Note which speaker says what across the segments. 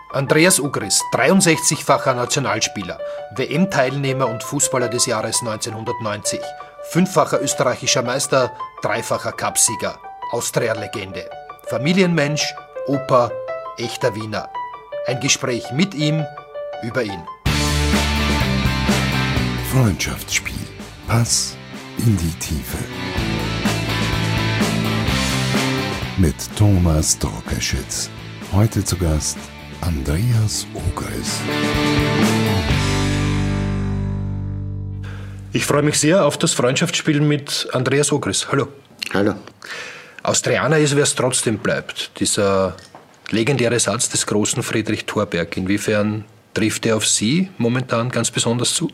Speaker 1: Andreas Ugris, 63-facher Nationalspieler, WM-Teilnehmer und Fußballer des Jahres 1990, 5-facher österreichischer Meister, 3-facher Cupsieger, Austria-Legende, Familienmensch, Opa, echter Wiener. Ein Gespräch mit ihm, über ihn.
Speaker 2: Freundschaftsspiel. Pass in die Tiefe. Mit Thomas Drokeschitz. Heute zu Gast Andreas Ugris.
Speaker 1: Ich freue mich sehr auf das Freundschaftsspiel mit Andreas Ugris. Hallo.
Speaker 3: Hallo.
Speaker 1: Austrianer ist, wer es trotzdem bleibt. Dieser legendäre Satz des großen Friedrich Thorberg. Inwiefern trifft er auf Sie momentan ganz besonders zu?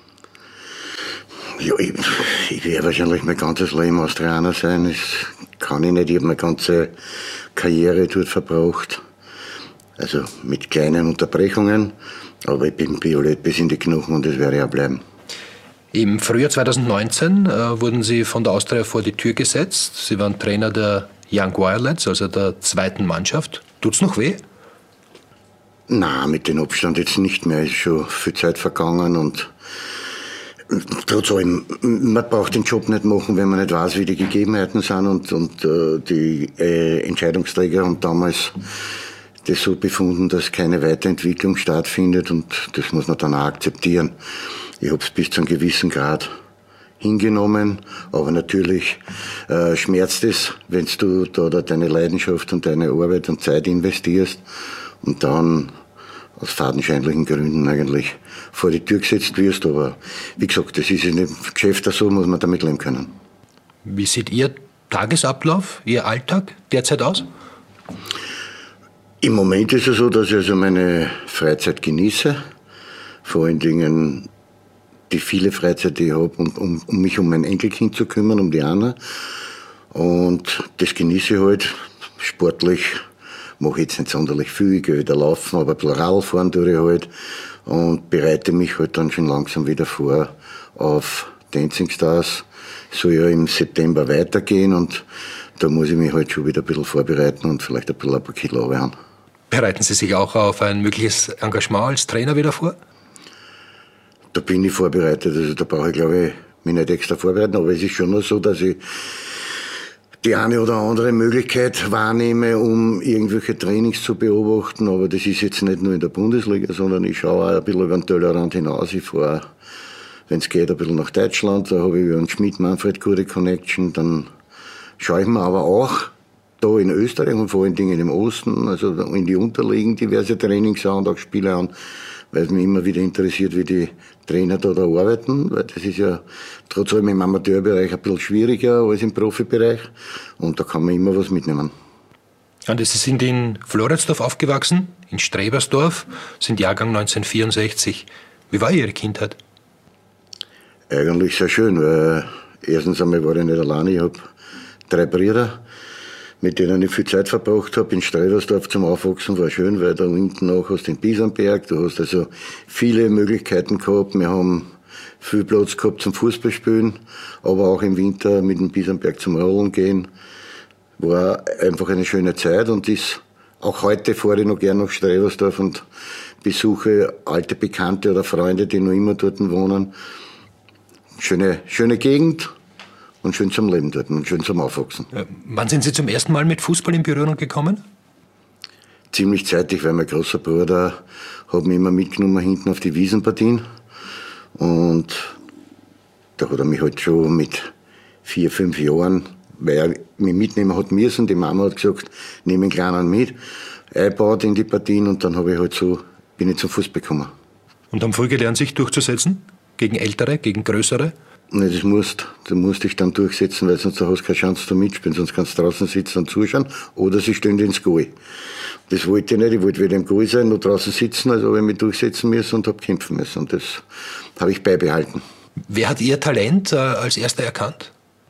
Speaker 3: Ja, ich werde wahrscheinlich mein ganzes Leben Austrianer sein. Das kann ich nicht. Ich habe meine ganze Karriere dort verbracht. Also mit kleinen Unterbrechungen. Aber ich bin violett bis in die Knochen und das werde ich auch bleiben.
Speaker 1: Im Frühjahr 2019 wurden Sie von der Austria vor die Tür gesetzt. Sie waren Trainer der Young Violets, also der zweiten Mannschaft. Tut's noch weh?
Speaker 3: Nein, mit dem Abstand jetzt nicht mehr. Es ist schon viel Zeit vergangen und trotz allem, man braucht den Job nicht machen, wenn man nicht weiß, wie die Gegebenheiten sind und die Entscheidungsträger haben damals das so befunden, dass keine Weiterentwicklung stattfindet und das muss man dann auch akzeptieren. Ich habe es bis zu einem gewissen Grad hingenommen, aber natürlich schmerzt es, wenn du da deine Leidenschaft und deine Arbeit und Zeit investierst und dann aus fadenscheinlichen Gründen eigentlich vor die Tür gesetzt wirst. Aber wie gesagt, das ist in dem Geschäft so, muss man damit leben können.
Speaker 1: Wie sieht Ihr Tagesablauf, Ihr Alltag derzeit aus?
Speaker 3: Im Moment ist es so, dass ich also meine Freizeit genieße. Vor allen Dingen die viele Freizeit, die ich habe, um mich um mein Enkelkind zu kümmern, um die Anna. Und das genieße ich halt sportlich. Mache jetzt nicht sonderlich viel, ich gehe wieder laufen, aber ein bisschen Radfahren tue ich halt und bereite mich halt dann schon langsam wieder vor auf Dancing Stars. Soll ja im September weitergehen und da muss ich mich halt schon wieder ein bisschen vorbereiten und vielleicht ein paar Kilo runterhauen.
Speaker 1: Bereiten Sie sich auch auf ein mögliches Engagement als Trainer wieder vor?
Speaker 3: Da bin ich vorbereitet, also da brauche ich, glaube ich, mich nicht extra vorbereiten, aber es ist schon noch so, dass ich die eine oder andere Möglichkeit wahrnehme, um irgendwelche Trainings zu beobachten. Aber das ist jetzt nicht nur in der Bundesliga, sondern ich schaue auch ein bisschen über den Tellerrand hinaus. Ich fahre, wenn es geht, ein bisschen nach Deutschland. Da habe ich über einen Schmidt-Manfred gute Connection. Dann schaue ich mir aber auch da in Österreich und vor allen Dingen im Osten, also in die Unterliegen, diverse Trainings an und auch Spiele an, weil es mich immer wieder interessiert, wie die Trainer da arbeiten, weil das ist ja trotz allem im Amateurbereich ein bisschen schwieriger als im Profibereich und da kann man immer was mitnehmen.
Speaker 1: Und Sie sind in Floridsdorf aufgewachsen, in Strebersdorf, sind Jahrgang 1964. Wie war Ihre Kindheit?
Speaker 3: Eigentlich sehr schön, weil erstens einmal war ich nicht alleine, ich habe 3 Brüder, mit denen ich viel Zeit verbracht habe. In Strebersdorf zum Aufwachsen war schön, weil da hinten auch hast du den Biesenberg, du hast also viele Möglichkeiten gehabt. Wir haben viel Platz gehabt zum Fußballspielen, aber auch im Winter mit dem Biesenberg zum Rollen gehen. War einfach eine schöne Zeit und ist auch heute fahre ich noch gern nach Strebersdorf und besuche alte Bekannte oder Freunde, die noch immer dort wohnen. Schöne Gegend. Und schön zum Leben dort und schön zum Aufwachsen.
Speaker 1: Wann sind Sie zum ersten Mal mit Fußball in Berührung gekommen?
Speaker 3: Ziemlich zeitig, weil mein großer Bruder hat mich immer mitgenommen hinten auf die Wiesenpartien. Und da hat er mich halt schon mit 4, 5 Jahren, weil er mich mitnehmen hat müssen, die Mama hat gesagt, nimm den Kleinen mit, eingebaut in die Partien und dann bin ich zum Fußball gekommen.
Speaker 1: Und haben früh gelernt, sich durchzusetzen? Gegen Ältere, gegen Größere?
Speaker 3: Nein, das musst dich dann durchsetzen, weil sonst hast du keine Chance zum Mitspielen, sonst kannst du draußen sitzen und zuschauen oder sie stehen ins Goal. Das wollte ich nicht, ich wollte weder im Goal sein noch draußen sitzen, also habe ich mich durchsetzen müssen und habe kämpfen müssen und das habe ich beibehalten.
Speaker 1: Wer hat Ihr Talent als erster erkannt?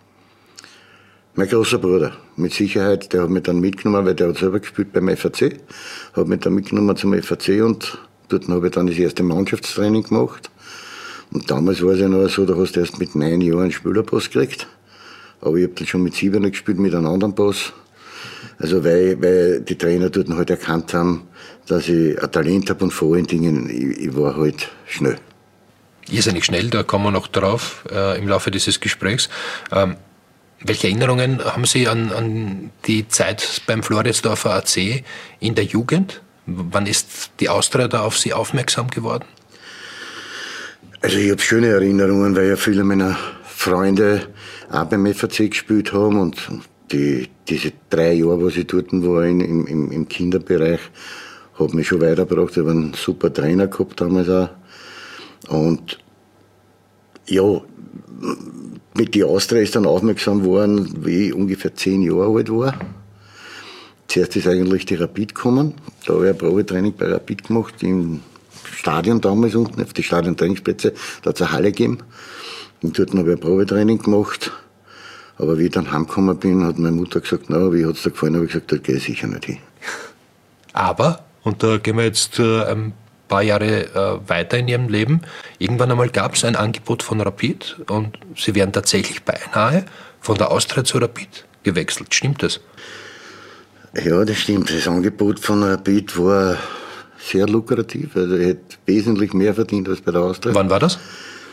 Speaker 3: Mein großer Bruder, mit Sicherheit, der hat mich dann mitgenommen, weil der hat selber gespielt beim FAC, hat mich dann mitgenommen zum FAC und dort habe ich dann das erste Mannschaftstraining gemacht. Und damals war es ja noch so, da hast du erst mit 9 Jahren einen Spielerpass gekriegt. Aber ich habe dann schon mit 7 gespielt mit einem anderen Pass. Also weil die Trainer dort halt erkannt haben, dass ich ein Talent habe und vor allen Dingen, ich war halt schnell.
Speaker 1: Irrsinnig schnell, da kommen wir noch drauf im Laufe dieses Gesprächs. Welche Erinnerungen haben Sie an die Zeit beim Floridsdorfer AC in der Jugend? Wann ist die Austria da auf Sie aufmerksam geworden?
Speaker 3: Also ich habe schöne Erinnerungen, weil ja viele meiner Freunde auch beim FAC gespielt haben und diese 3 Jahre, wo ich dort war im Kinderbereich, hat mich schon weitergebracht. Ich habe einen super Trainer gehabt damals auch. Und ja, mit die Austria ist dann aufmerksam geworden, wie ich ungefähr 10 Jahre alt war. Zuerst ist eigentlich die Rapid gekommen. Da habe ich ein Probetraining bei Rapid gemacht, im Stadion damals unten, auf die Stadion-Trainingsplätze. Da hat es eine Halle gegeben. Und dort habe ich ein Probetraining gemacht. Aber wie ich dann heimgekommen bin, hat meine Mutter gesagt, na, wie hat es dir gefallen? Da habe ich gesagt, da gehe ich sicher nicht hin.
Speaker 1: Aber, und da gehen wir jetzt ein paar Jahre weiter in Ihrem Leben, irgendwann einmal gab es ein Angebot von Rapid und Sie wären tatsächlich beinahe von der Austria zu Rapid gewechselt. Stimmt das?
Speaker 3: Ja, das stimmt. Das Angebot von Rapid war sehr lukrativ. Also ich hätte wesentlich mehr verdient als bei der Austria.
Speaker 1: Wann war das?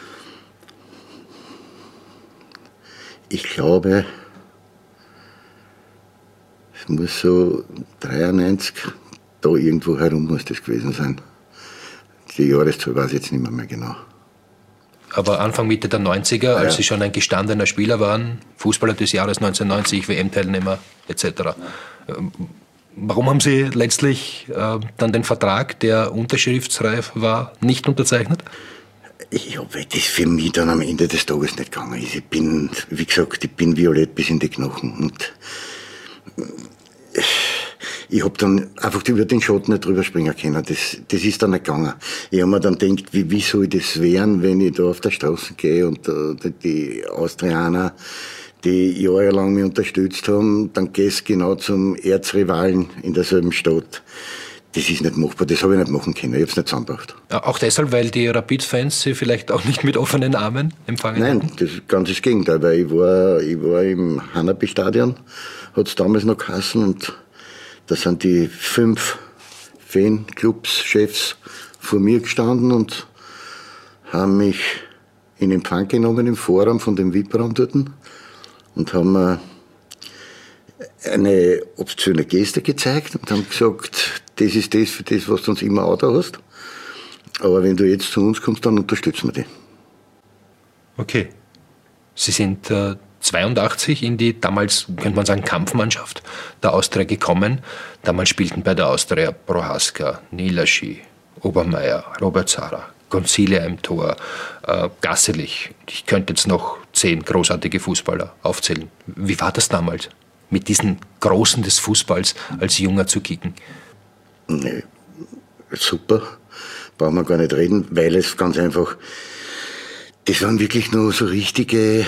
Speaker 3: Ich glaube, es muss so 93, da irgendwo herum muss das gewesen sein. Die Jahreszahl weiß ich jetzt nicht mehr genau.
Speaker 1: Aber Anfang, Mitte der 90er, als Sie schon ein gestandener Spieler waren, Fußballer des Jahres 1990, WM-Teilnehmer etc. Warum haben Sie letztlich dann den Vertrag, der unterschriftsreif war, nicht unterzeichnet?
Speaker 3: Ja, weil das für mich dann am Ende des Tages nicht gegangen ist. Ich bin, wie gesagt, ich bin violett bis in die Knochen. Und ich habe dann einfach über den Schatten nicht drüber springen können. Das ist dann nicht gegangen. Ich habe mir dann gedacht, wie soll ich das wehren, wenn ich da auf der Straße gehe und die Austrianer, die jahrelang mich unterstützt haben, dann gehst du genau zum Erzrivalen in derselben Stadt. Das ist nicht machbar, das habe ich nicht machen können, ich habe es nicht zusammengebracht.
Speaker 1: Auch deshalb, weil die Rapid-Fans Sie vielleicht auch nicht mit offenen Armen empfangen haben?
Speaker 3: Nein, das ist ganz das Gegenteil, weil ich war im Hanapi-Stadion, hat es damals noch geheißen, und da sind die 5 Fanclubs-Chefs vor mir gestanden und haben mich in Empfang genommen im Vorraum von dem VIP-Raum dort und haben mir eine obszöne Geste gezeigt und haben gesagt, das ist das für das, was du uns immer auch da hast. Aber wenn du jetzt zu uns kommst, dann unterstützen wir dich.
Speaker 1: Okay. Sie sind 82 in die damals, könnte man sagen, Kampfmannschaft der Austria gekommen. Damals spielten bei der Austria Prohaska, Nilaschi, Obermeier, Robert Zara, Gonzile im Tor, Gasselich. Ich könnte jetzt noch 10 großartige Fußballer aufzählen. Wie war das damals, mit diesen Großen des Fußballs als Junger zu kicken?
Speaker 3: Nee, super, brauchen wir gar nicht reden, weil es ganz einfach, das waren wirklich nur so richtige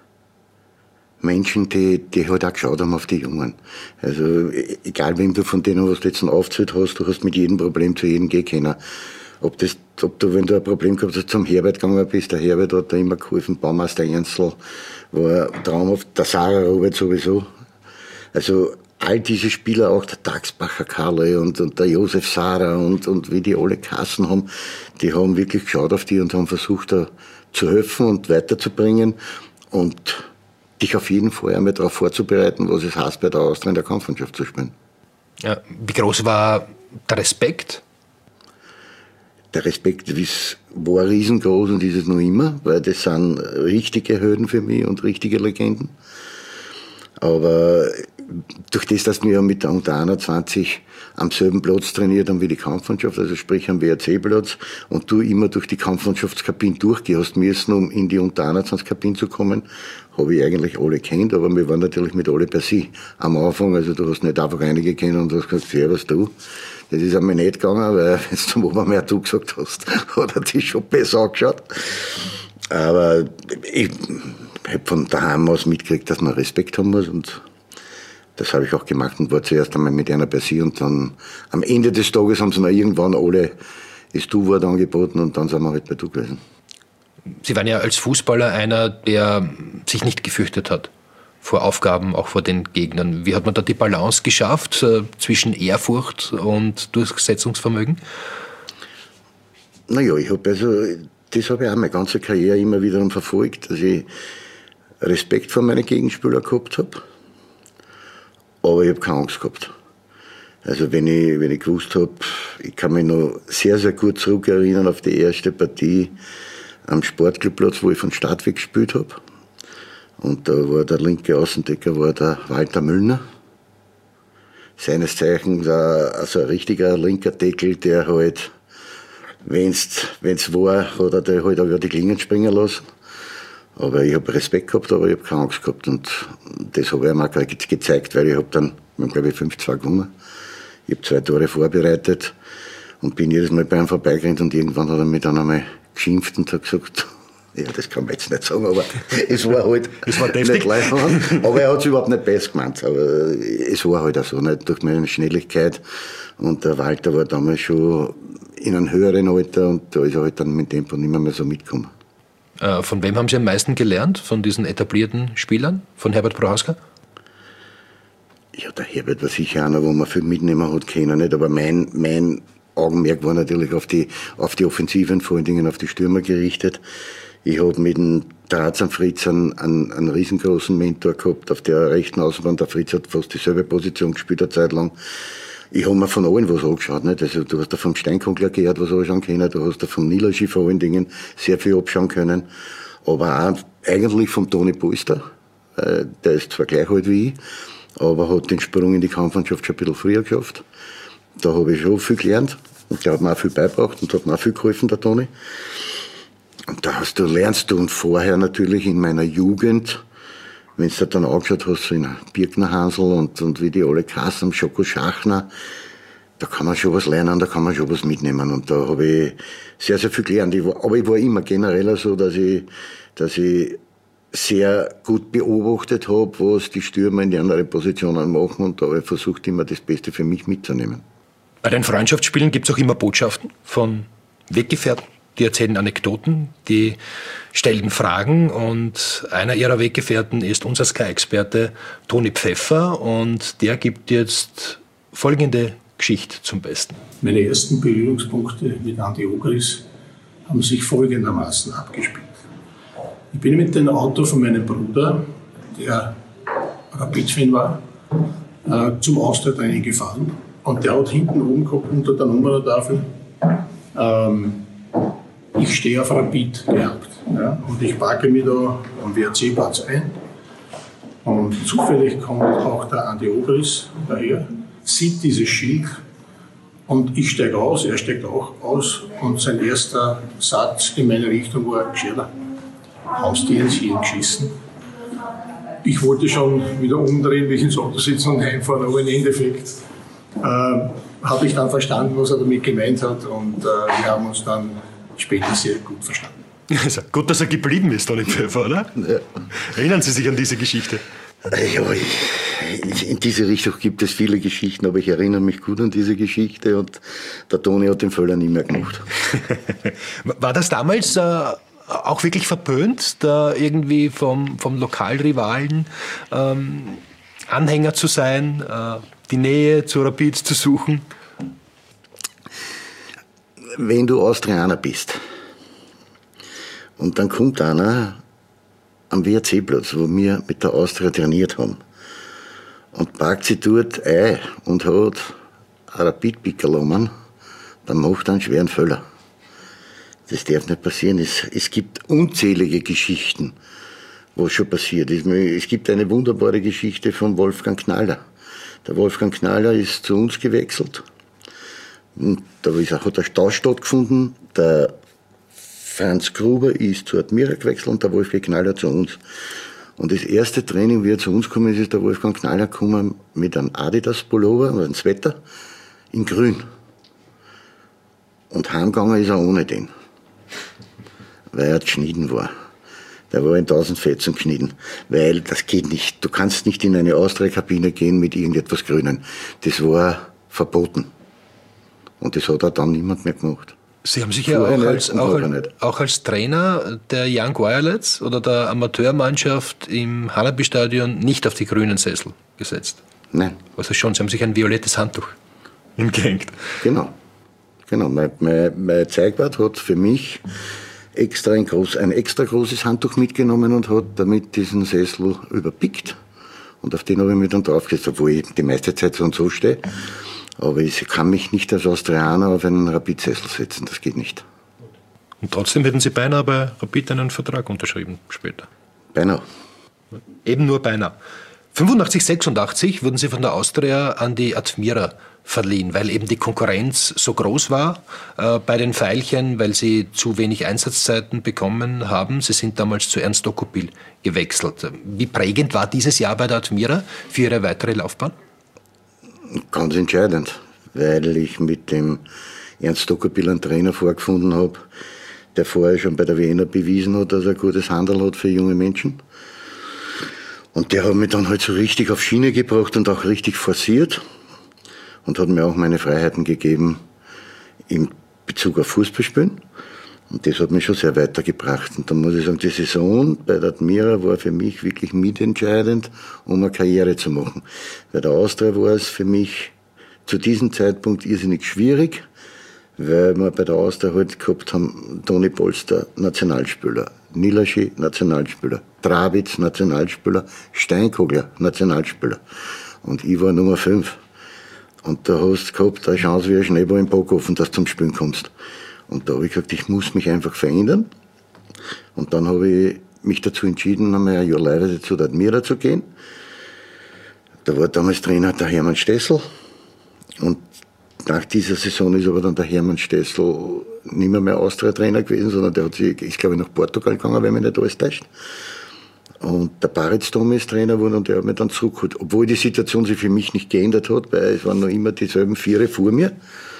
Speaker 3: Menschen, die halt auch geschaut haben auf die Jungen. Also egal wem du von denen, was du jetzt aufgezählt hast, du hast mit jedem Problem zu jedem gehen können. Ob du, wenn du ein Problem gehabt hast, zum Herbert gegangen bist, der Herbert hat da immer geholfen, Baumeister Ernstl war traumhaft, der Sarah Robert sowieso. Also all diese Spieler, auch der Tagsbacher Karle und der Josef Sara und wie die alle Kassen haben, die haben wirklich geschaut auf die und haben versucht, da zu helfen und weiterzubringen und dich auf jeden Fall einmal darauf vorzubereiten, was es heißt, bei der Austria in der Kampfmannschaft zu spielen.
Speaker 1: Ja, wie groß war der Respekt?
Speaker 3: Der Respekt war riesengroß und ist es noch immer, weil das sind richtige Helden für mich und richtige Legenden. Aber durch das, dass wir mit der Unter 21 am selben Platz trainiert haben wie die Kampfmannschaft, also sprich am WRC-Platz, und du immer durch die Kampfmannschaftskabine durchgehen hast müssen, um in die Unter 21-Kabine zu kommen, habe ich eigentlich alle kennt, aber wir waren natürlich mit alle per se am Anfang, also du hast nicht einfach einige kennen und hast gesagt, servus du. Das ist einmal nicht gegangen, weil wenn du zum Obermeier du gesagt hast, hat er dich schon besser angeschaut. Aber ich habe von daheim aus mitgekriegt, dass man Respekt haben muss, und das habe ich auch gemacht und war zuerst einmal mit einer per se, und dann am Ende des Tages haben sie mir irgendwann alle das Du-Wort angeboten und dann sind wir halt bei Du gewesen.
Speaker 1: Sie waren ja als Fußballer einer, der sich nicht gefürchtet hat vor Aufgaben, auch vor den Gegnern. Wie hat man da die Balance geschafft zwischen Ehrfurcht und Durchsetzungsvermögen?
Speaker 3: Naja, das habe ich auch meine ganze Karriere immer wieder verfolgt, dass ich Respekt vor meinen Gegenspielern gehabt habe, aber ich habe keine Angst gehabt. Also wenn ich gewusst habe, ich kann mich noch sehr, sehr gut zurückerinnern auf die erste Partie am Sportclubplatz, wo ich von Start weg gespielt habe. Und da war der linke Außendecker war der Walter Müllner. Seines Zeichens also ein richtiger linker Deckel, der halt, wenn's war, hat er halt auch über die Klingen springen lassen. Aber ich habe Respekt gehabt, aber ich habe keine Angst gehabt. Und das habe ich ihm auch gezeigt, weil ich habe dann, glaube ich, 5-2 gewonnen. Ich habe 2 Tore vorbereitet und bin jedes Mal bei ihm vorbeigerannt und irgendwann hat er mich dann einmal geschimpft und hat gesagt, ja, das kann man jetzt nicht sagen, aber es war halt nicht leicht. Aber er hat es überhaupt nicht besser gemeint. Aber es war halt auch so, nicht durch meine Schnelligkeit. Und der Walter war damals schon in einem höheren Alter und da ist er halt dann mit dem Tempo nicht mehr so mitgekommen.
Speaker 1: Von wem haben Sie am meisten gelernt? Von diesen etablierten Spielern? Von Herbert Prohaska?
Speaker 3: Ja, der Herbert war sicher einer, wo man viel mitnehmen hat können, nicht? Aber mein Augenmerk war natürlich auf die Offensiven, vor allen Dingen auf die Stürmer gerichtet. Ich habe mit dem Drahts am Fritz einen riesengroßen Mentor gehabt, auf der rechten Außenbahn. Der Fritz hat fast dieselbe Position gespielt, eine Zeit lang. Ich habe mir von allen was angeschaut, nicht? Also, du hast da vom Steinkogler gehört, was anschauen können, du hast da vom Nilaschi vor allen Dingen sehr viel abschauen können. Aber auch eigentlich vom Toni Polster, der ist zwar gleich alt wie ich, aber hat den Sprung in die Kampfmannschaft schon ein bisschen früher geschafft. Da habe ich schon viel gelernt und der hat mir auch viel beigebracht und hat mir auch viel geholfen, der Toni. Und da lernst du und vorher natürlich in meiner Jugend, wenn du dir dann angeschaut hast, so in Birkner Hansl und wie die alle kassen, am Schoko Schachner, da kann man schon was lernen, da kann man schon was mitnehmen. Und da habe ich sehr, sehr viel gelernt. Aber ich war immer generell so, dass ich sehr gut beobachtet habe, was die Stürmer in die anderen Positionen machen und da habe ich versucht, immer das Beste für mich mitzunehmen.
Speaker 1: Bei den Freundschaftsspielen gibt es auch immer Botschaften von Weggefährten. Die erzählen Anekdoten, die stellen Fragen und einer ihrer Weggefährten ist unser Sky-Experte Toni Pfeffer und der gibt jetzt folgende Geschichte zum Besten.
Speaker 4: Meine ersten Berührungspunkte mit Andi Ogris haben sich folgendermaßen abgespielt. Ich bin mit dem Auto von meinem Bruder, der Rapid-Fan war, zum Austria-Training gefahren und der hat hinten oben gehabt unter der Nummertafel ich stehe auf Rapid gehabt. Ja, und ich parke mich da am WRC-Platz ein. Und zufällig kommt auch der Andi Ogris daher, sieht dieses Schild und ich steige aus, er steigt auch aus und sein erster Satz in meine Richtung war: Gescherler, hast du ins Hirn geschissen? Ich wollte schon wieder umdrehen, wie ich ins Auto sitzen und heimfahren, aber im Endeffekt habe ich dann verstanden, was er damit gemeint hat und wir haben uns dann später sehr gut verstanden.
Speaker 1: Also, gut, dass er geblieben ist, Toni Pfeffer, oder? Ja. Erinnern Sie sich an diese Geschichte?
Speaker 3: Ja, in diese Richtung gibt es viele Geschichten, aber ich erinnere mich gut an diese Geschichte und der Toni hat den Fehler nie mehr gemacht.
Speaker 1: War das damals auch wirklich verpönt, da irgendwie vom Lokalrivalen Anhänger zu sein, die Nähe zu Rapid zu suchen?
Speaker 3: Wenn du Austrianer bist und dann kommt einer am WRC-Platz, wo wir mit der Austria trainiert haben und parkt sich dort ein und hat ein Rapid-Pickerl um, dann macht er einen schweren Fehler. Das darf nicht passieren. Es gibt unzählige Geschichten, was schon passiert ist. Es gibt eine wunderbare Geschichte von Wolfgang Knaller. Der Wolfgang Knaller ist zu uns gewechselt. Und da hat der Stau stattgefunden. Der Franz Gruber ist zu Admira gewechselt und der Wolfgang Knaller zu uns. Und das erste Training, wie er zu uns gekommen ist der Wolfgang Knaller gekommen mit einem Adidas-Pullover, einem Sweater, in grün. Und heimgegangen ist er ohne den. Weil er geschnitten war. Der war in 1000 Fetzen geschnitten. Weil das geht nicht. Du kannst nicht in eine Austria-Kabine gehen mit irgendetwas Grünen. Das war verboten. Und das hat auch dann niemand mehr gemacht.
Speaker 1: Sie haben sich ja auch als Trainer der Young Violets oder der Amateurmannschaft im Hanapi-Stadion nicht auf die grünen Sessel gesetzt.
Speaker 3: Nein.
Speaker 1: Also schon, Sie haben sich ein violettes Handtuch hingehängt.
Speaker 3: Genau. Mein Zeugwart hat für mich ein extra großes Handtuch mitgenommen und hat damit diesen Sessel überpickt. Und auf den habe ich mich dann draufgesetzt, obwohl ich die meiste Zeit so und so stehe. Aber ich kann mich nicht als Austrianer auf einen Rapid-Sessel setzen, das geht nicht.
Speaker 1: Und trotzdem hätten Sie beinahe bei Rapid einen Vertrag unterschrieben später.
Speaker 3: Beinahe.
Speaker 1: Eben nur beinahe. 85, 86 wurden Sie von der Austria an die Admira verliehen, weil eben die Konkurrenz so groß war bei den Veilchen, weil sie zu wenig Einsatzzeiten bekommen haben. Sie sind damals zu Ernst Dokopil gewechselt. Wie prägend war dieses Jahr bei der Admira für Ihre weitere Laufbahn?
Speaker 3: Ganz entscheidend, weil ich mit dem Ernst Dokopil einen Trainer vorgefunden habe, der vorher schon bei der Wiener bewiesen hat, dass er ein gutes Handel hat für junge Menschen. Und der hat mich dann halt so richtig auf Schiene gebracht und auch richtig forciert und hat mir auch meine Freiheiten gegeben in Bezug auf Fußballspielen. Und das hat mich schon sehr weitergebracht. Und da muss ich sagen, die Saison bei der Admira war für mich wirklich mitentscheidend, um eine Karriere zu machen. Bei der Austria war es für mich zu diesem Zeitpunkt irrsinnig schwierig, weil wir bei der Austria halt gehabt haben, Toni Polster, Nationalspieler, Nilaschi, Nationalspieler, Trabitz, Nationalspieler, Steinkogler, Nationalspieler. Und ich war Nummer 5. Und da hast du gehabt eine Chance wie ein Schneeball im Backofen, dass du zum Spielen kommst. Und da habe ich gesagt, ich muss mich einfach verändern. Und dann habe ich mich dazu entschieden, einmal ein Jahr leise zu der Admira zu gehen. Da war damals Trainer der Hermann Stessel. Und nach dieser Saison ist aber dann der Hermann Stessel nicht mehr Austria-Trainer gewesen, sondern der ist, glaube ich, nach Portugal gegangen, wenn mich nicht alles täuscht. Und der Baritz Tomi ist Trainer geworden und der hat mich dann zurückgeholt. Obwohl die Situation sich für mich nicht geändert hat, weil es waren noch immer dieselben Viere vor mir.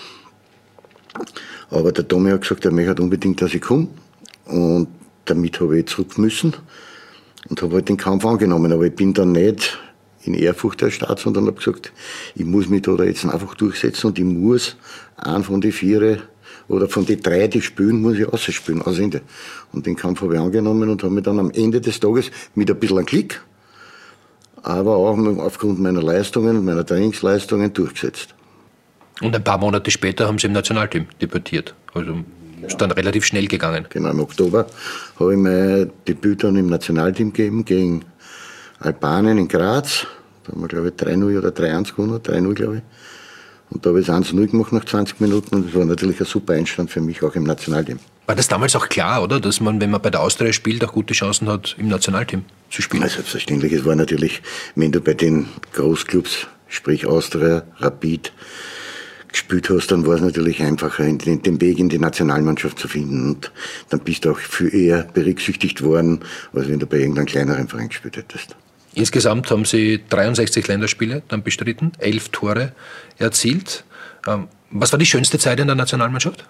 Speaker 3: Aber der Tomi hat gesagt, er möchte unbedingt, dass ich komme. Und damit habe ich zurück müssen und habe halt den Kampf angenommen. Aber ich bin dann nicht in Ehrfurcht erstarrt, sondern habe gesagt, ich muss mich da jetzt einfach durchsetzen und ich muss einen von den Viere oder von den 3, die spielen, muss ich ausspielen, aus Ende. Und den Kampf habe ich angenommen und habe mich dann am Ende des Tages mit ein bisschen Klick, aber auch aufgrund meiner Leistungen, meiner Trainingsleistungen durchgesetzt.
Speaker 1: Und ein paar Monate später haben Sie im Nationalteam debütiert. Also ist dann relativ schnell gegangen.
Speaker 3: Genau, im Oktober habe ich mein Debüt dann im Nationalteam gegeben gegen Albanien in Graz. Da haben wir, glaube ich, 3-0 oder 3-1 gewonnen, 3-0, glaube ich. Und da habe ich es 1-0 gemacht nach 20 Minuten und das war natürlich ein super Einstand für mich auch im Nationalteam.
Speaker 1: War das damals auch klar, oder? Dass man, wenn man bei der Austria spielt, auch gute Chancen hat, im Nationalteam zu spielen?
Speaker 3: Ja, selbstverständlich. Es war natürlich, wenn du bei den Großclubs, sprich Austria, Rapid, gespielt hast, dann war es natürlich einfacher, den Weg in die Nationalmannschaft zu finden. Und dann bist du auch viel eher berücksichtigt worden, als wenn du bei irgendeinem kleineren Verein gespielt hättest.
Speaker 1: Insgesamt haben Sie 63 Länderspiele dann bestritten, 11 Tore erzielt. Was war die schönste Zeit in der Nationalmannschaft?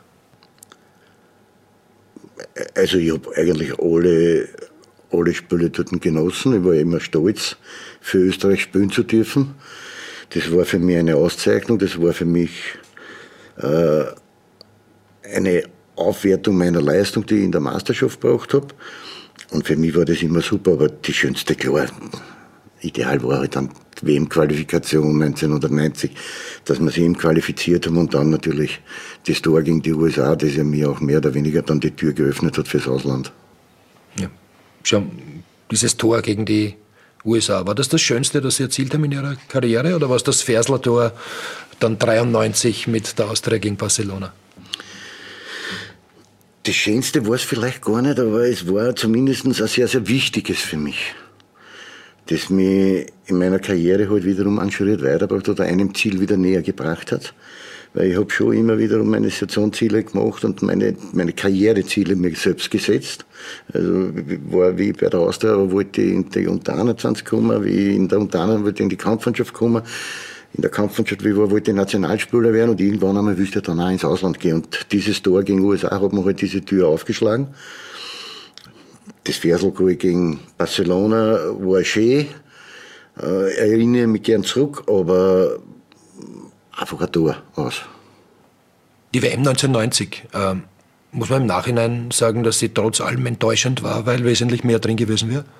Speaker 3: Also ich habe eigentlich alle Spiele dort genossen. Ich war immer stolz, für Österreich spielen zu dürfen. Das war für mich eine Auszeichnung, das war für mich eine Aufwertung meiner Leistung, die ich in der Meisterschaft gebracht habe. Und für mich war das immer super, aber die schönste, klar, ideal war halt dann die WM-Qualifikation 1990, dass wir sie eben qualifiziert haben und dann natürlich das Tor gegen die USA, das ja mir auch mehr oder weniger dann die Tür geöffnet hat fürs Ausland.
Speaker 1: Ja, schon dieses Tor gegen die USA, war das Schönste, das Sie erzielt haben in Ihrer Karriere oder war es das Fersler-Tor dann 93 mit der Austria gegen Barcelona?
Speaker 3: Das Schönste war es vielleicht gar nicht, aber es war zumindest ein sehr, sehr wichtiges für mich, das mich in meiner Karriere halt wiederum einen Schritt weitergebracht oder einem Ziel wieder näher gebracht hat. Weil ich habe schon immer wiederum meine Saisonziele gemacht und meine Karriereziele mir selbst gesetzt. Also wie ich bei der Austria wollte ich in die unter 21 kommen, wie in der unter 21 wollte ich in die Kampfmannschaft kommen. In der Kampfmannschaft, wie ich wollte ich Nationalspieler werden und irgendwann einmal wüsste ich dann auch ins Ausland gehen. Und dieses Tor gegen USA hat mir halt diese Tür aufgeschlagen. Das Ferselgoal gegen Barcelona war schön, erinnere mich gern zurück, aber einfach ein Tor aus.
Speaker 1: Die WM 1990, muss man im Nachhinein sagen, dass sie trotz allem enttäuschend war, weil wesentlich mehr drin gewesen wäre?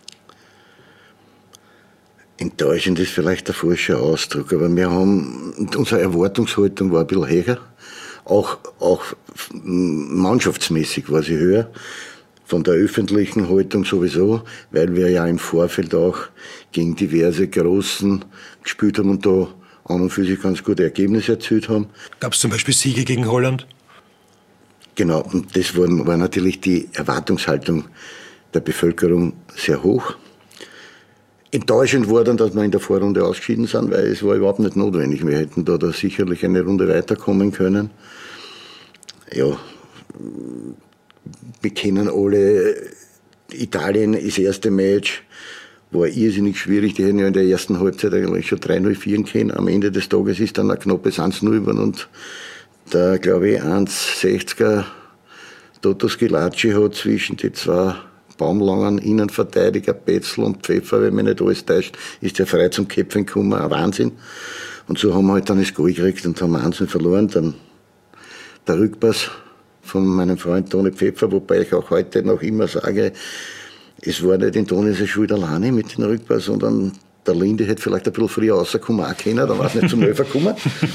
Speaker 3: Enttäuschend ist vielleicht der falsche Ausdruck, aber unsere Erwartungshaltung war ein bisschen höher. Auch mannschaftsmäßig war sie höher. Von der öffentlichen Haltung sowieso, weil wir ja im Vorfeld auch gegen diverse Großen gespielt haben und da an und für sich ganz gute Ergebnisse erzielt haben.
Speaker 1: Gab es zum Beispiel Siege gegen Holland?
Speaker 3: Genau, und das war natürlich die Erwartungshaltung der Bevölkerung sehr hoch. Enttäuschend war dann, dass wir in der Vorrunde ausgeschieden sind, weil es war überhaupt nicht notwendig. Wir hätten da sicherlich eine Runde weiterkommen können. Ja, wir kennen alle, Italien, das erste Match war irrsinnig schwierig. Die hätten ja in der ersten Halbzeit eigentlich schon 3-0 führen können. Am Ende des Tages ist dann ein knappes 1-0 geworden und der, glaube ich, 1,60er Toto Schillaci hat zwischen die zwei baumlangen Innenverteidiger, Petzl und Pfeffer, wenn mich nicht alles täuscht, ist der frei zum Köpfen gekommen, ein Wahnsinn. Und so haben wir halt dann das Goal gekriegt und haben 1-0 verloren. Dann der Rückpass von meinem Freund Toni Pfeffer, wobei ich auch heute noch immer sage, es war nicht in Tonis Schuld alleine mit dem Rückpass, sondern der Linde hätte vielleicht ein bisschen früher rauskommen auch können, dann war es nicht zum Elfer gekommen.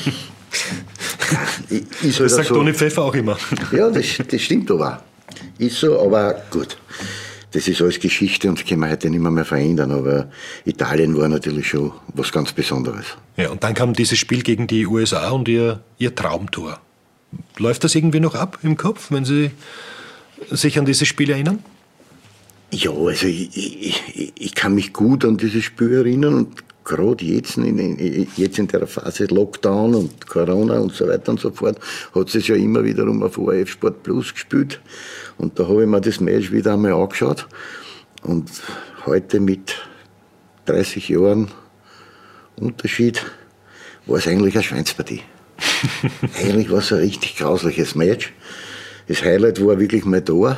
Speaker 3: Ist halt
Speaker 1: das sagt
Speaker 3: so.
Speaker 1: Toni Pfeffer auch immer.
Speaker 3: Ja, das stimmt aber. Ist so, aber gut. Das ist alles Geschichte und das können wir heute nicht mehr verändern, aber Italien war natürlich schon was ganz Besonderes.
Speaker 1: Ja, und dann kam dieses Spiel gegen die USA und ihr Traumtor. Läuft das irgendwie noch ab im Kopf, wenn Sie sich an dieses Spiel erinnern?
Speaker 3: Ja, also ich kann mich gut an dieses Spiel erinnern und gerade jetzt in der Phase Lockdown und Corona und so weiter und so fort hat es ja immer wiederum auf ORF Sport Plus gespielt und da habe ich mir das Match wieder einmal angeschaut und heute mit 30 Jahren Unterschied war es eigentlich eine Schweinspartie. Eigentlich war es ein richtig grausliches Match. Das Highlight war wirklich mal da.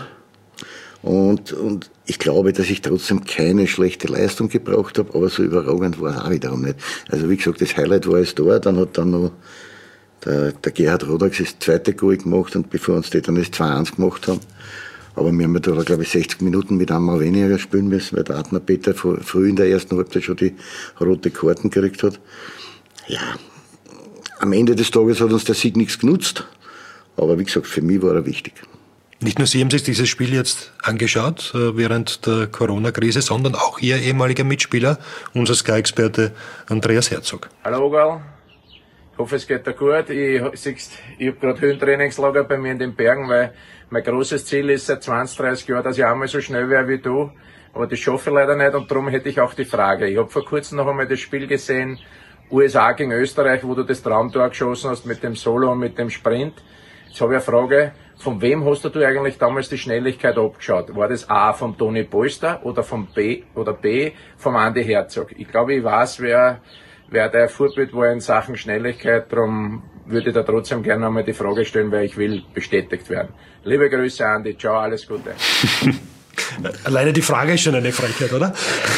Speaker 3: Und ich glaube, dass ich trotzdem keine schlechte Leistung gebraucht habe, aber so überragend war es auch wiederum nicht. Also wie gesagt, das Highlight war es da, dann hat dann noch der Gerhard Rodax das zweite Goal gemacht und bevor uns die dann das 2-1 gemacht haben. Aber wir haben ja da, glaube ich, 60 Minuten mit einmal weniger spielen müssen, weil der Adner Peter früh in der ersten Halbzeit schon die rote Karten gekriegt hat. Ja, am Ende des Tages hat uns der Sieg nichts genutzt, aber wie gesagt, für mich war er wichtig.
Speaker 1: Nicht nur Sie haben sich dieses Spiel jetzt angeschaut während der Corona-Krise, sondern auch Ihr ehemaliger Mitspieler, unser Sky-Experte Andreas Herzog.
Speaker 5: Hallo Ogal, ich hoffe es geht dir gut. Ich habe gerade Höhentrainingslager bei mir in den Bergen, weil mein großes Ziel ist seit 20, 30 Jahren, dass ich einmal so schnell wäre wie du. Aber das schaffe ich leider nicht und darum hätte ich auch die Frage. Ich habe vor kurzem noch einmal das Spiel gesehen, USA gegen Österreich, wo du das Traumtor geschossen hast mit dem Solo und mit dem Sprint. Jetzt habe ich eine Frage, von wem hast du eigentlich damals die Schnelligkeit abgeschaut? War das A vom Toni Polster oder B vom Andi Herzog? Ich glaube, ich weiß, wer der Vorbild war in Sachen Schnelligkeit, darum würde ich da trotzdem gerne einmal die Frage stellen, weil ich will bestätigt werden. Liebe Grüße, Andi, ciao, alles Gute.
Speaker 1: Alleine die Frage ist schon eine Frechheit, oder?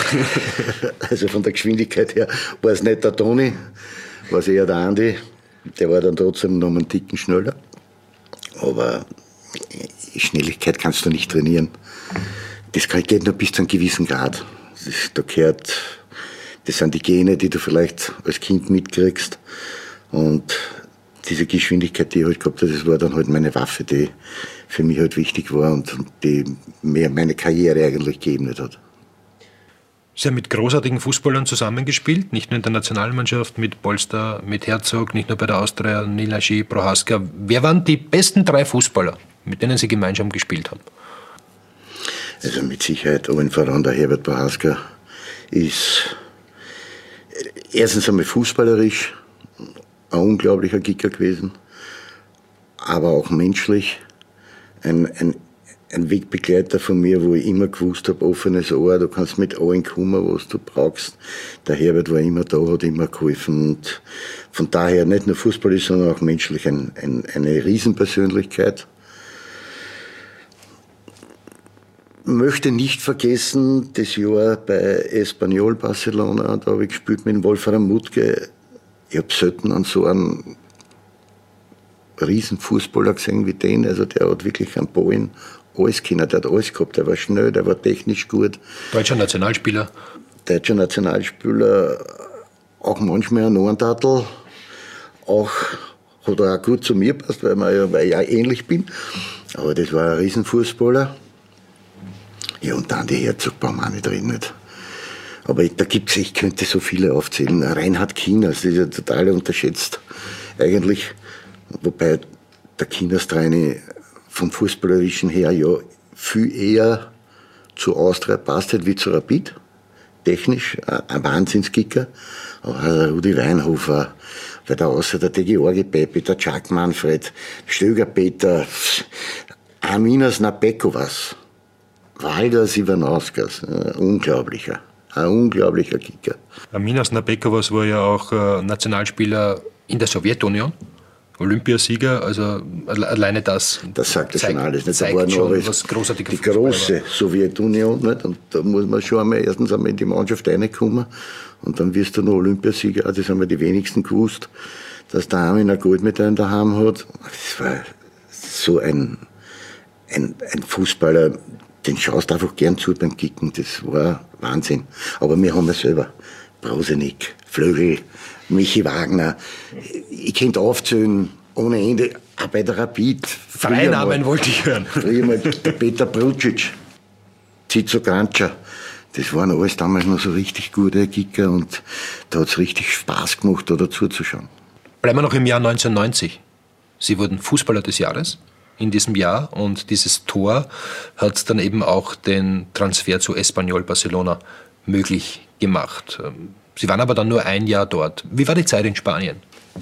Speaker 3: Also von der Geschwindigkeit her war es nicht der Toni, war es eher der Andi. Der war dann trotzdem noch einen Ticken schneller. Aber Schnelligkeit kannst du nicht trainieren. Das geht nur bis zu einem gewissen Grad. Das sind die Gene, die du vielleicht als Kind mitkriegst. Und diese Geschwindigkeit, die ich halt gehabt habe, das war dann halt meine Waffe, die für mich halt wichtig war und die mir meine Karriere eigentlich geebnet hat.
Speaker 1: Sie haben mit großartigen Fußballern zusammengespielt, nicht nur in der Nationalmannschaft, mit Polster, mit Herzog, nicht nur bei der Austria, Nilaschi, Prohaska. Wer waren die besten 3 Fußballer, mit denen Sie gemeinsam gespielt haben?
Speaker 3: Also mit Sicherheit allen voran der Herbert Prohaska ist erstens einmal fußballerisch ein unglaublicher Kicker gewesen, aber auch menschlich ein Wegbegleiter von mir, wo ich immer gewusst habe, offenes Ohr, du kannst mit allen kommen, was du brauchst. Der Herbert war immer da, hat immer geholfen und von daher nicht nur fußballisch, sondern auch menschlich eine Riesenpersönlichkeit. Ich möchte nicht vergessen, das Jahr bei Espanyol Barcelona, da habe ich gespielt mit Wolfram Mutke. Ich habe selten an so einen Riesenfußballer gesehen wie den. Also der hat wirklich am Ballen alles können, der hat alles gehabt. Der war schnell, der war technisch gut.
Speaker 1: Deutscher Nationalspieler.
Speaker 3: Deutscher Nationalspieler, auch manchmal ein Ohrentatel. Auch hat er auch gut zu mir passt, weil ich ja ähnlich bin. Aber das war ein Riesenfußballer. Ja, und dann die Herzog brauchen wir auch nicht reden. Nicht? Aber da gibt's, ich könnte so viele aufzählen. Reinhard Kieners, das ist ja total unterschätzt. Eigentlich, wobei der Kieners-Trainer vom Fußballerischen her ja viel eher zu Austria passt hat wie zu Rapid. Technisch ein Wahnsinnskicker. Aber der Rudi Weinhofer, weil da außer der Georgi Pepe, der Jack Manfred, Stöger Peter, Aminas Nabekovas, Valdas Ivanauskas, ein unglaublicher Kicker.
Speaker 1: Aminas Nabekovas war ja auch Nationalspieler in der Sowjetunion, Olympiasieger, also alleine das.
Speaker 3: Das sagt ja schon alles. Nicht? Da
Speaker 1: Zeigt
Speaker 3: war
Speaker 1: schon,
Speaker 3: noch
Speaker 1: was großartige
Speaker 3: die große Sowjetunion. Nicht? Und da muss man schon erstens einmal in die Mannschaft reinkommen und dann wirst du noch Olympiasieger. Das haben wir die wenigsten gewusst, dass der Armin eine Goldmedaille daheim hat. Das war so ein Fußballer, den schaust du einfach gern zu beim Kicken. Das war Wahnsinn. Aber wir haben ja selber Brosenik, Flögel, Michi Wagner. Ich könnte aufzählen ohne Ende, auch bei der Rapid.
Speaker 1: Drei Namen wollte ich hören.
Speaker 3: Früher mal der Peter Brucic, Zizo Grancia. Das waren alles damals noch so richtig gute Kicker und da hat es richtig Spaß gemacht, da dazu zu schauen.
Speaker 1: Bleiben wir noch im Jahr 1990. Sie wurden Fußballer des Jahres in diesem Jahr und dieses Tor hat dann eben auch den Transfer zu Espanyol Barcelona möglich gemacht. Sie waren aber dann nur ein Jahr dort. Wie war die Zeit in Spanien?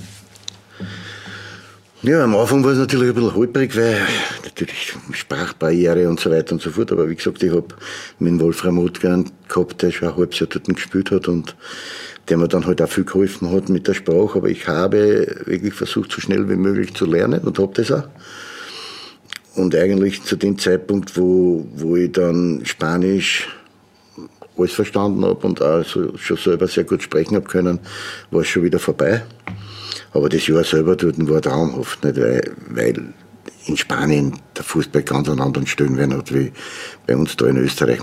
Speaker 3: Ja, am Anfang war es natürlich ein bisschen holprig, weil natürlich Sprachbarriere und so weiter und so fort. Aber wie gesagt, ich habe mit dem Wolfram Ottgern gehabt, der schon ein halbes Jahr dort gespielt hat und der mir dann halt auch viel geholfen hat mit der Sprache. Aber ich habe wirklich versucht, so schnell wie möglich zu lernen und habe das auch. Und eigentlich zu dem Zeitpunkt, wo ich dann Spanisch alles verstanden habe und auch so, schon selber sehr gut sprechen habe können, war es schon wieder vorbei. Aber das Jahr selber dort war traumhaft, nicht? Weil in Spanien der Fußball ganz einen anderen Stellenwert hat wie bei uns da in Österreich.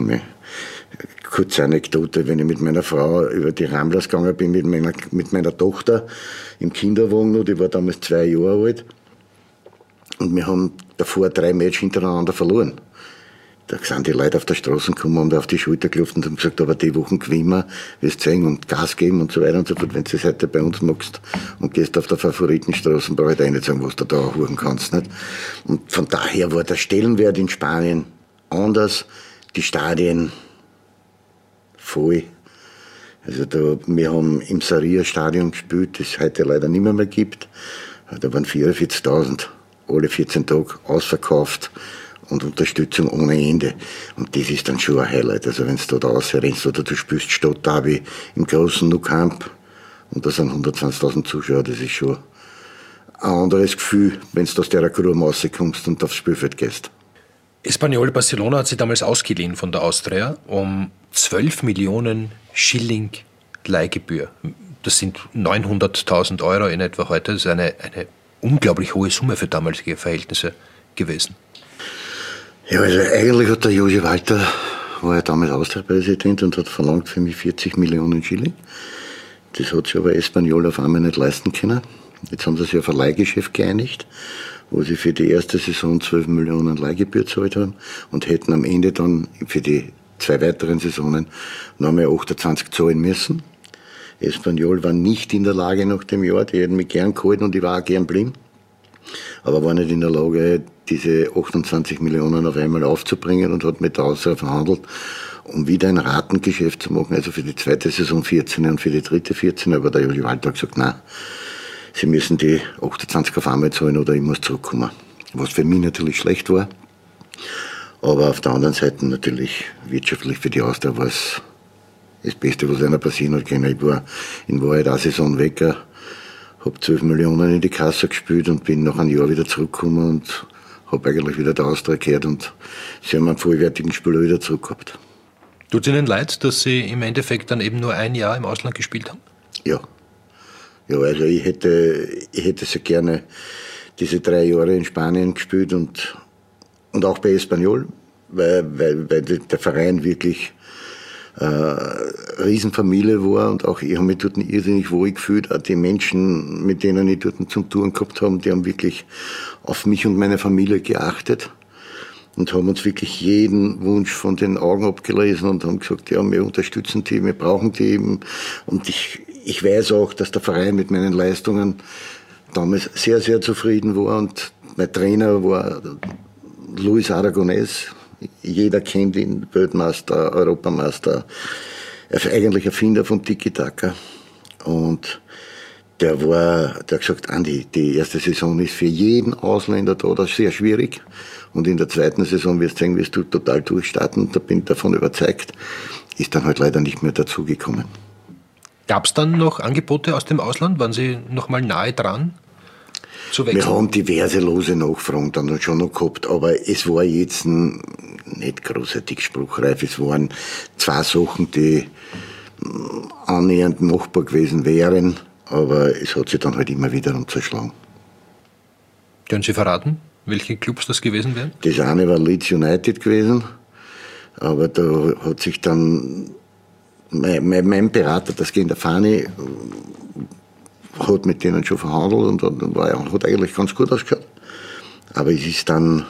Speaker 3: Kurze Anekdote, wenn ich mit meiner Frau über die Ramblers gegangen bin, mit meiner Tochter im Kinderwagen noch, die war damals 2 Jahre alt, und wir haben davor 3 Matches hintereinander verloren. Da sind die Leute auf der Straße gekommen und auf die Schulter geklopft und haben gesagt, aber die Wochen gewinnen wir, wirst sehen und Gas geben und so weiter und so fort. Wenn du das heute bei uns machst und gehst auf der Favoritenstraße, brauche ich dir nicht sagen, was du da anhuren kannst. Nicht? Und von daher war der Stellenwert in Spanien anders, die Stadien voll. Also wir haben im Sarria-Stadion gespielt, das es heute leider nicht mehr gibt. Da waren 44.000, alle 14 Tage ausverkauft. Und Unterstützung ohne Ende. Und das ist dann schon ein Highlight. Also wenn du da rausrennst oder du spielst Stadtderby im großen Nou Camp und da sind 120.000 Zuschauer, das ist schon ein anderes Gefühl, wenn du aus der Crew rauskommst und aufs Spielfeld gehst.
Speaker 1: Espanyol Barcelona hat sie damals ausgeliehen von der Austria um 12 Millionen Schilling Leihgebühr. Das sind 900.000 Euro in etwa heute. Das ist eine unglaublich hohe Summe für damalige Verhältnisse gewesen.
Speaker 3: Ja, also eigentlich hat der Josi Walter, war ja damals Austria-Präsident und hat verlangt für mich 40 Millionen Schilling. Das hat sich aber Espanyol auf einmal nicht leisten können. Jetzt haben sie sich auf ein Leihgeschäft geeinigt, wo sie für die erste Saison 12 Millionen Leihgebühr gezahlt haben und hätten am Ende dann für die 2 weiteren Saisonen nochmal 28 zahlen müssen. Espanyol war nicht in der Lage nach dem Jahr, die hätten mich gern gehalten und ich war auch gern blind, aber war nicht in der Lage, diese 28 Millionen auf einmal aufzubringen und hat mit der Austria verhandelt, um wieder ein Ratengeschäft zu machen, also für die zweite Saison 14 und für die dritte 14. Aber der Jogi Walter hat gesagt, nein, sie müssen die 28 auf einmal zahlen oder ich muss zurückkommen. Was für mich natürlich schlecht war, aber auf der anderen Seite natürlich wirtschaftlich für die Austria war es das Beste, was einer passieren hat können. Ich war in Wahrheit eine Saison weg, habe 12 Millionen in die Kasse gespielt und bin nach einem Jahr wieder zurückgekommen und habe eigentlich wieder der Austria gehört und sie haben einen vollwertigen Spieler wieder zurückgehabt.
Speaker 1: Tut es Ihnen leid, dass Sie im Endeffekt dann eben nur ein Jahr im Ausland gespielt haben?
Speaker 3: Ja. Ja, also ich hätte so gerne diese 3 Jahre in Spanien gespielt und auch bei Espanyol, weil der Verein wirklich Riesenfamilie war und auch ich habe mich dort irrsinnig wohl gefühlt. Auch die Menschen, mit denen ich dort zum Touren gehabt habe, die haben wirklich auf mich und meine Familie geachtet und haben uns wirklich jeden Wunsch von den Augen abgelesen und haben gesagt, ja, wir unterstützen die, wir brauchen die eben. Und ich weiß auch, dass der Verein mit meinen Leistungen damals sehr, sehr zufrieden war und mein Trainer war Luis Aragonés. Jeder kennt ihn, Weltmeister, Europameister, er ist eigentlich Erfinder vom Tiki-Taka. Und der hat gesagt, Andi, die erste Saison ist für jeden Ausländer da, das ist sehr schwierig. Und in der zweiten Saison wirst du sehen, wirst du total durchstarten. Da bin ich davon überzeugt. Ist dann halt leider nicht mehr dazugekommen.
Speaker 1: Gab es dann noch Angebote aus dem Ausland? Waren Sie noch mal nahe dran zu wechseln?
Speaker 3: Wir haben diverse lose Nachfragen dann schon noch gehabt, aber es war jetzt nicht großartig spruchreif. Es waren 2 Sachen, die annähernd machbar gewesen wären, aber es hat sich dann halt immer wieder zerschlagen.
Speaker 1: Können Sie verraten, welche Clubs das gewesen wären?
Speaker 3: Das eine war Leeds United gewesen, aber da hat sich dann mein Berater, das Gen der Fani, hat mit denen schon verhandelt und hat eigentlich ganz gut ausgeschaut. Aber es ist dann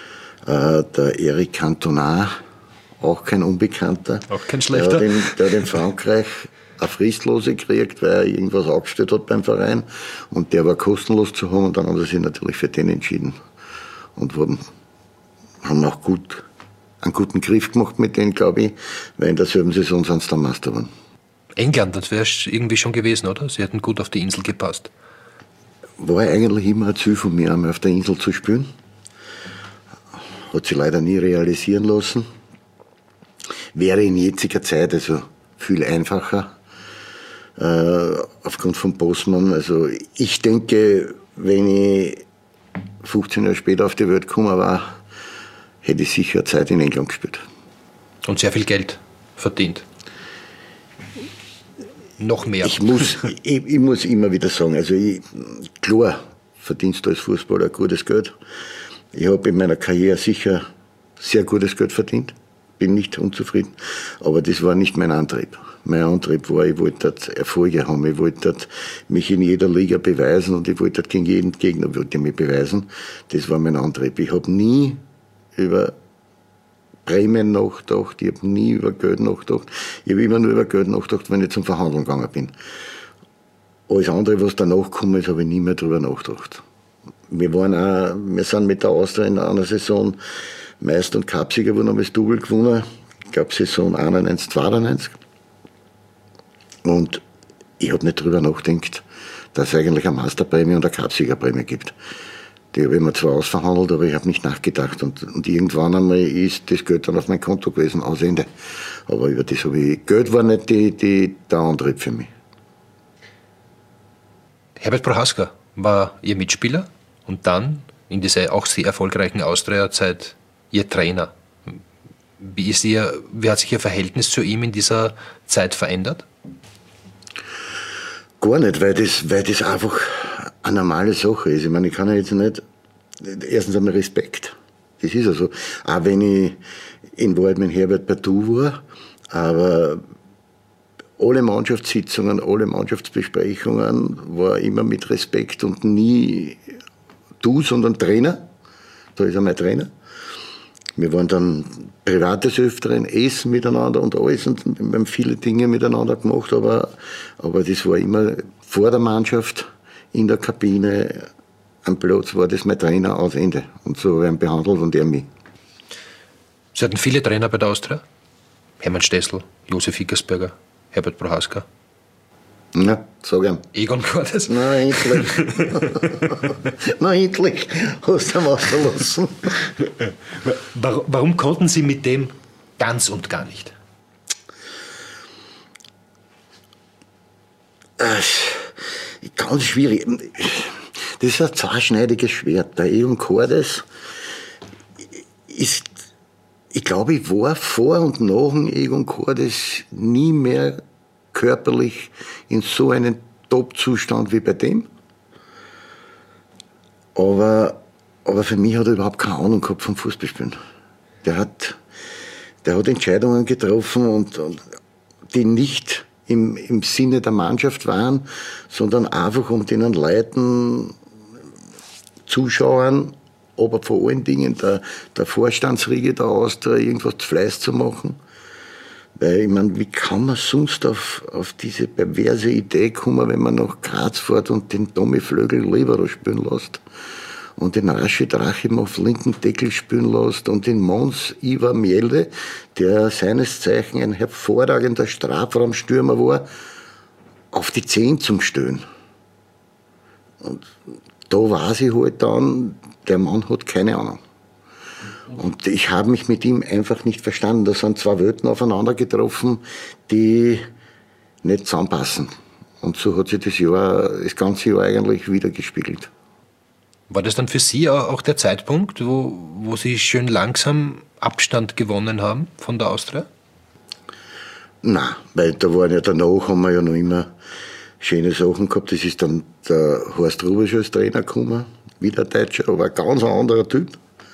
Speaker 3: der Eric Cantona, auch kein Unbekannter.
Speaker 1: Auch kein schlechter.
Speaker 3: Der hat in Frankreich eine Fristlose gekriegt, weil er irgendwas aufgestellt hat beim Verein. Und der war kostenlos zu haben und dann haben sie sich natürlich für den entschieden. Und haben auch einen guten Griff gemacht mit denen, glaube ich, weil in derselben Saison sind sie dann Meister geworden.
Speaker 1: England, das wäre irgendwie schon gewesen, oder? Sie hätten gut auf die Insel gepasst.
Speaker 3: War eigentlich immer ein Ziel von mir, einmal auf der Insel zu spielen. Hat sich leider nie realisieren lassen. Wäre in jetziger Zeit also viel einfacher, aufgrund von Bosman. Also ich denke, wenn ich 15 Jahre später auf die Welt gekommen war, hätte ich sicher Zeit in England gespielt. Und
Speaker 1: sehr viel Geld verdient. Noch mehr.
Speaker 3: Ich muss immer wieder sagen, also klar verdienst du als Fußballer gutes Geld. Ich habe in meiner Karriere sicher sehr gutes Geld verdient, bin nicht unzufrieden, aber das war nicht mein Antrieb. Mein Antrieb war, ich wollte Erfolge haben, ich wollte mich in jeder Liga beweisen und ich wollte gegen jeden Gegner mich beweisen. Das war mein Antrieb. Ich habe nie über Prämien nachgedacht, ich habe nie über Geld nachgedacht. Ich habe immer nur über Geld nachgedacht, wenn ich zum Verhandeln gegangen bin. Alles andere, was danach gekommen ist, habe ich nie mehr drüber nachgedacht. Wir sind mit der Austria in einer Saison Meister und Cupsieger geworden, haben das Double gewonnen. Ich glaube Saison 91, 92. Und ich habe nicht drüber nachgedacht, dass es eigentlich eine Meisterprämie und eine Cupsiegerprämie gibt. Die habe ich mir zwar ausverhandelt, aber ich habe nicht nachgedacht. Und irgendwann einmal ist das Geld dann auf mein Konto gewesen, aus Ende. Aber über das habe ich, Geld war nicht der Antrieb für mich.
Speaker 1: Herbert Prohaska war Ihr Mitspieler und dann in dieser auch sehr erfolgreichen Austria-Zeit Ihr Trainer. Wie hat sich Ihr Verhältnis zu ihm in dieser Zeit verändert?
Speaker 3: Gar nicht, weil das einfach eine normale Sache ist. Ich meine, ich kann ja jetzt nicht, erstens einmal Respekt. Das ist also, auch wenn ich in Wahrheit mit Herbert Bertou war, aber alle Mannschaftssitzungen, alle Mannschaftsbesprechungen war immer mit Respekt und nie du, sondern Trainer. Da ist er mein Trainer. Wir waren dann privates Öfteren, essen miteinander und alles und wir haben viele Dinge miteinander gemacht, aber das war immer vor der Mannschaft, in der Kabine, am Platz war das mein Trainer, aus Ende. Und so haben wir ihn behandelt und er mich.
Speaker 1: Sie hatten viele Trainer bei der Austria? Hermann Stessel, Josef Ickersberger, Herbert Prohaska.
Speaker 3: Na, sag ihm.
Speaker 1: Egon Cordes.
Speaker 3: Na, endlich. Na, endlich hast du ihn ausgelassen.
Speaker 1: Warum konnten Sie mit dem ganz und gar nicht?
Speaker 3: Ganz schwierig. Das ist ein zweischneidiges Schwert. Der Egon Cordes ist, ich glaube, ich war vor und nach dem Egon Cordes nie mehr körperlich in so einen Top-Zustand wie bei dem. Aber für mich hat er überhaupt keine Ahnung gehabt vom Fußballspielen. Der hat Entscheidungen getroffen und die nicht im Sinne der Mannschaft waren, sondern einfach um den Leuten, Zuschauern, aber vor allen Dingen der Vorstandsriege der Austria irgendwas Fleiß zu machen. Weil, ich meine, wie kann man sonst auf diese perverse Idee kommen, wenn man nach Graz fährt und den Tommy Flögel Libero spielen lässt und den Rashid Rahim auf linken Deckel spielen lässt und den Mons Ivar Miele, der seines Zeichen ein hervorragender Strafraumstürmer war, auf die 10 zum Stellen. Und da weiß ich halt dann, der Mann hat keine Ahnung. Und ich habe mich mit ihm einfach nicht verstanden. Da sind zwei Welten aufeinander getroffen, die nicht zusammenpassen. Und so hat sich das ganze Jahr eigentlich wieder gespiegelt.
Speaker 1: War das dann für Sie auch der Zeitpunkt, wo Sie schön langsam Abstand gewonnen haben von der Austria?
Speaker 3: Nein, weil da waren ja danach, haben wir ja noch immer schöne Sachen gehabt. Das ist dann der Horst Rubisch als Trainer gekommen, wieder ein Deutscher, aber ein ganz anderer Typ.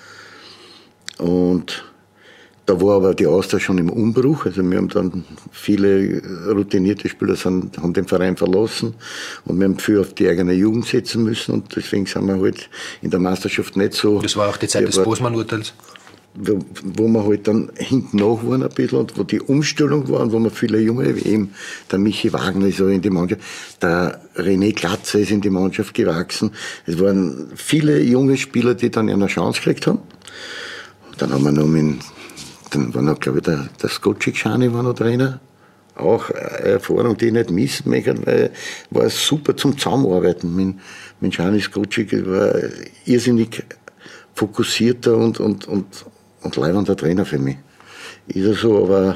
Speaker 3: Und da war aber die Austria schon im Umbruch. Also wir haben dann viele routinierte Spieler haben den Verein verlassen und wir haben viel auf die eigene Jugend setzen müssen und deswegen sind wir halt in der Meisterschaft nicht so.
Speaker 1: Das war auch die Zeit des Bosman-Urteils.
Speaker 3: Wo wir halt dann hinten nach waren ein bisschen und wo die Umstellung war und wo wir viele Junge, wie eben der Michi Wagner ist auch in die Mannschaft, der René Glatze ist in die Mannschaft gewachsen. Es waren viele junge Spieler, die dann eine Chance gekriegt haben. Dann haben wir noch dann war noch, glaube ich, der Skocic-Schani war noch Trainer. Auch eine Erfahrung, die ich nicht missen möchte, weil war super zum Zusammenarbeiten. Mit Schani Skocic war irrsinnig fokussierter und leibender Trainer für mich. Ist er so, aber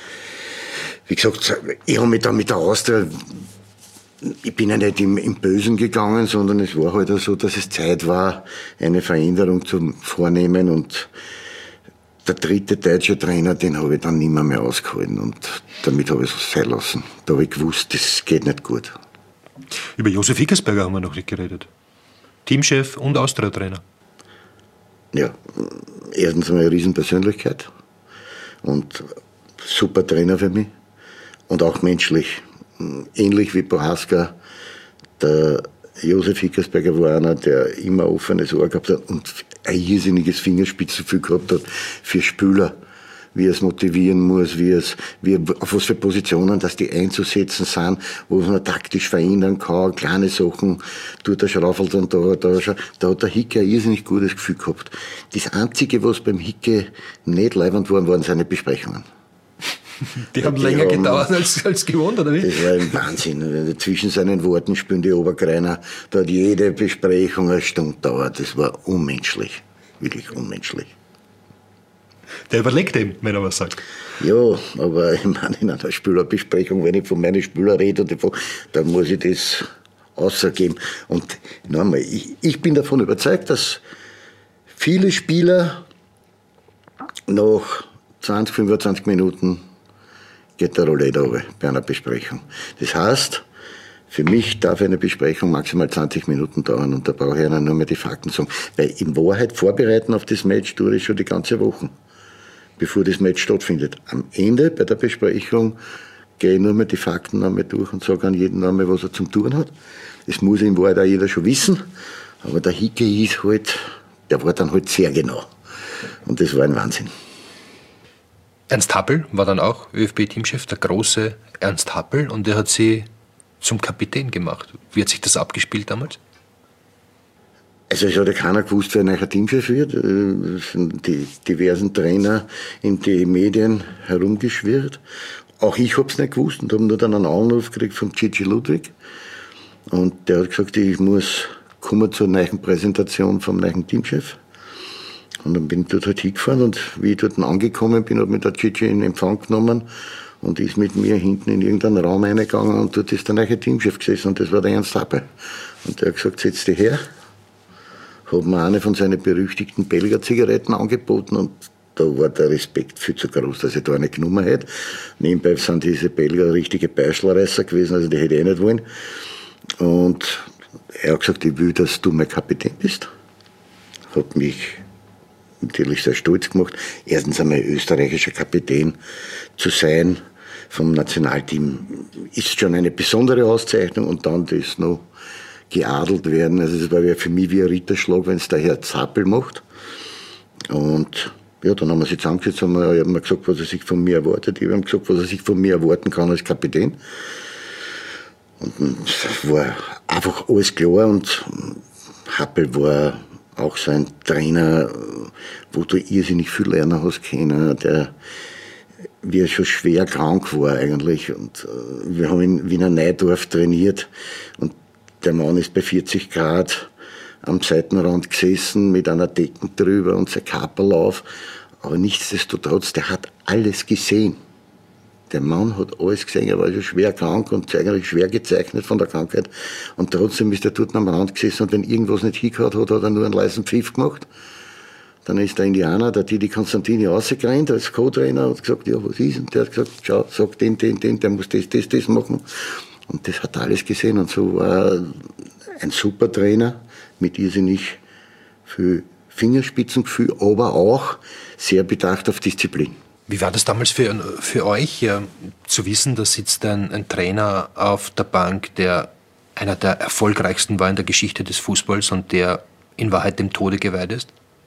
Speaker 3: wie gesagt, ich habe mich dann mit der Austria, ich bin ja nicht im Bösen gegangen, sondern es war halt so, dass es Zeit war, eine Veränderung zu vornehmen und der dritte deutsche Trainer, den habe ich dann nicht mehr ausgehalten und damit habe ich es sein lassen. Da habe ich gewusst, das geht nicht gut.
Speaker 1: Über Josef Hickersberger haben wir noch nicht geredet. Teamchef und Austria-Trainer.
Speaker 3: Ja, erstens mal eine Riesenpersönlichkeit und super Trainer für mich und auch menschlich. Ähnlich wie Prohaska, der Josef Hickersberger war einer, der immer offenes Ohr gehabt hat und ein irrsinniges Fingerspitzengefühl gehabt hat für Spieler, wie er es motivieren muss, auf was für Positionen, dass die einzusetzen sind, wo man taktisch verändern kann, kleine Sachen, tut er schraufelt und da hat der Hicke ein irrsinnig gutes Gefühl gehabt. Das Einzige, was beim Hicke nicht leibend waren seine Besprechungen.
Speaker 1: Die haben länger gedauert als gewohnt, oder wie?
Speaker 3: Das war ein Wahnsinn. Zwischen seinen Worten spielen die Obergreiner. Da hat jede Besprechung eine Stunde gedauert. Das war unmenschlich. Wirklich unmenschlich.
Speaker 1: Der überlegt eben, wenn er was sagt.
Speaker 3: Ja, aber ich meine, in einer Spielerbesprechung, wenn ich von meinen Spielern rede, dann muss ich das außergeben. Und nochmal, ich bin davon überzeugt, dass viele Spieler nach 20, 25 Minuten geht der Roulette runter bei einer Besprechung. Das heißt, für mich darf eine Besprechung maximal 20 Minuten dauern und da brauche ich nur mehr die Fakten sagen. Weil in Wahrheit vorbereiten auf das Match tue ich schon die ganze Woche, bevor das Match stattfindet. Am Ende bei der Besprechung gehe ich nur mehr die Fakten einmal durch und sage an jeden einmal, was er zum Tun hat. Das muss in Wahrheit auch jeder schon wissen, aber der Hicke ist halt, der war dann halt sehr genau. Und das war ein Wahnsinn.
Speaker 1: Ernst Happel war dann auch ÖFB-Teamchef, der große Ernst Happel, und der hat sie zum Kapitän gemacht. Wie hat sich das abgespielt damals?
Speaker 3: Also es hat ja keiner gewusst, wer ein neuer Teamchef wird. Es sind die diversen Trainer in die Medien herumgeschwirrt. Auch ich habe es nicht gewusst und habe nur dann einen Anruf gekriegt von Gigi Ludwig. Und der hat gesagt, ich muss kommen zur neuen Präsentation vom neuen Teamchef. Und dann bin ich dort halt hingefahren und wie ich dort angekommen bin, hat mich der Gigi in Empfang genommen und ist mit mir hinten in irgendeinen Raum reingegangen und dort ist der neue Teamchef gesessen und das war der Ernst Happel. Und der hat gesagt, setz dich her. Hat mir eine von seinen berüchtigten Belgier-Zigaretten angeboten und da war der Respekt viel zu groß, dass ich da eine genommen hätte. Nebenbei sind diese Belgier richtige Beischlerreißer gewesen, also die hätte ich nicht wollen. Und er hat gesagt, ich will, dass du mein Kapitän bist. hat mich natürlich sehr stolz gemacht. Erstens einmal österreichischer Kapitän zu sein vom Nationalteam ist schon eine besondere Auszeichnung und dann das noch geadelt werden. Also das war ja für mich wie ein Ritterschlag, wenn es der Herr Zappel macht. Und ja, dann haben wir sich zusammengesetzt, haben wir gesagt, was er sich von mir erwartet. Ich habe ihm gesagt, was er sich von mir erwarten kann als Kapitän. Und es war einfach alles klar und Happel war auch so ein Trainer, wo du irrsinnig viel lernen hast können, der wie er schon schwer krank war eigentlich. Und wir haben in Wiener Neidorf trainiert und der Mann ist bei 40 Grad am Seitenrand gesessen mit einer Decke drüber und sein Kaperl auf. Aber nichtsdestotrotz, der hat alles gesehen. Der Mann hat alles gesehen, er war schon schwer krank und eigentlich schwer gezeichnet von der Krankheit. Und trotzdem ist er dort am Rand gesessen und wenn irgendwas nicht hingehauen hat, hat er nur einen leisen Pfiff gemacht. Dann ist der Indianer, der Didi Constantini, rausgerannt als Co-Trainer und gesagt, ja, was ist? Und der hat gesagt, schau, sag den, der muss das machen. Und das hat er alles gesehen. Und so war ein super Trainer mit irrsinnig viel Fingerspitzengefühl, aber auch sehr bedacht auf Disziplin.
Speaker 1: Wie war das damals für euch, zu wissen, da sitzt ein Trainer auf der Bank, der einer der erfolgreichsten war in der Geschichte des Fußballs und der in Wahrheit dem Tode geweiht ist?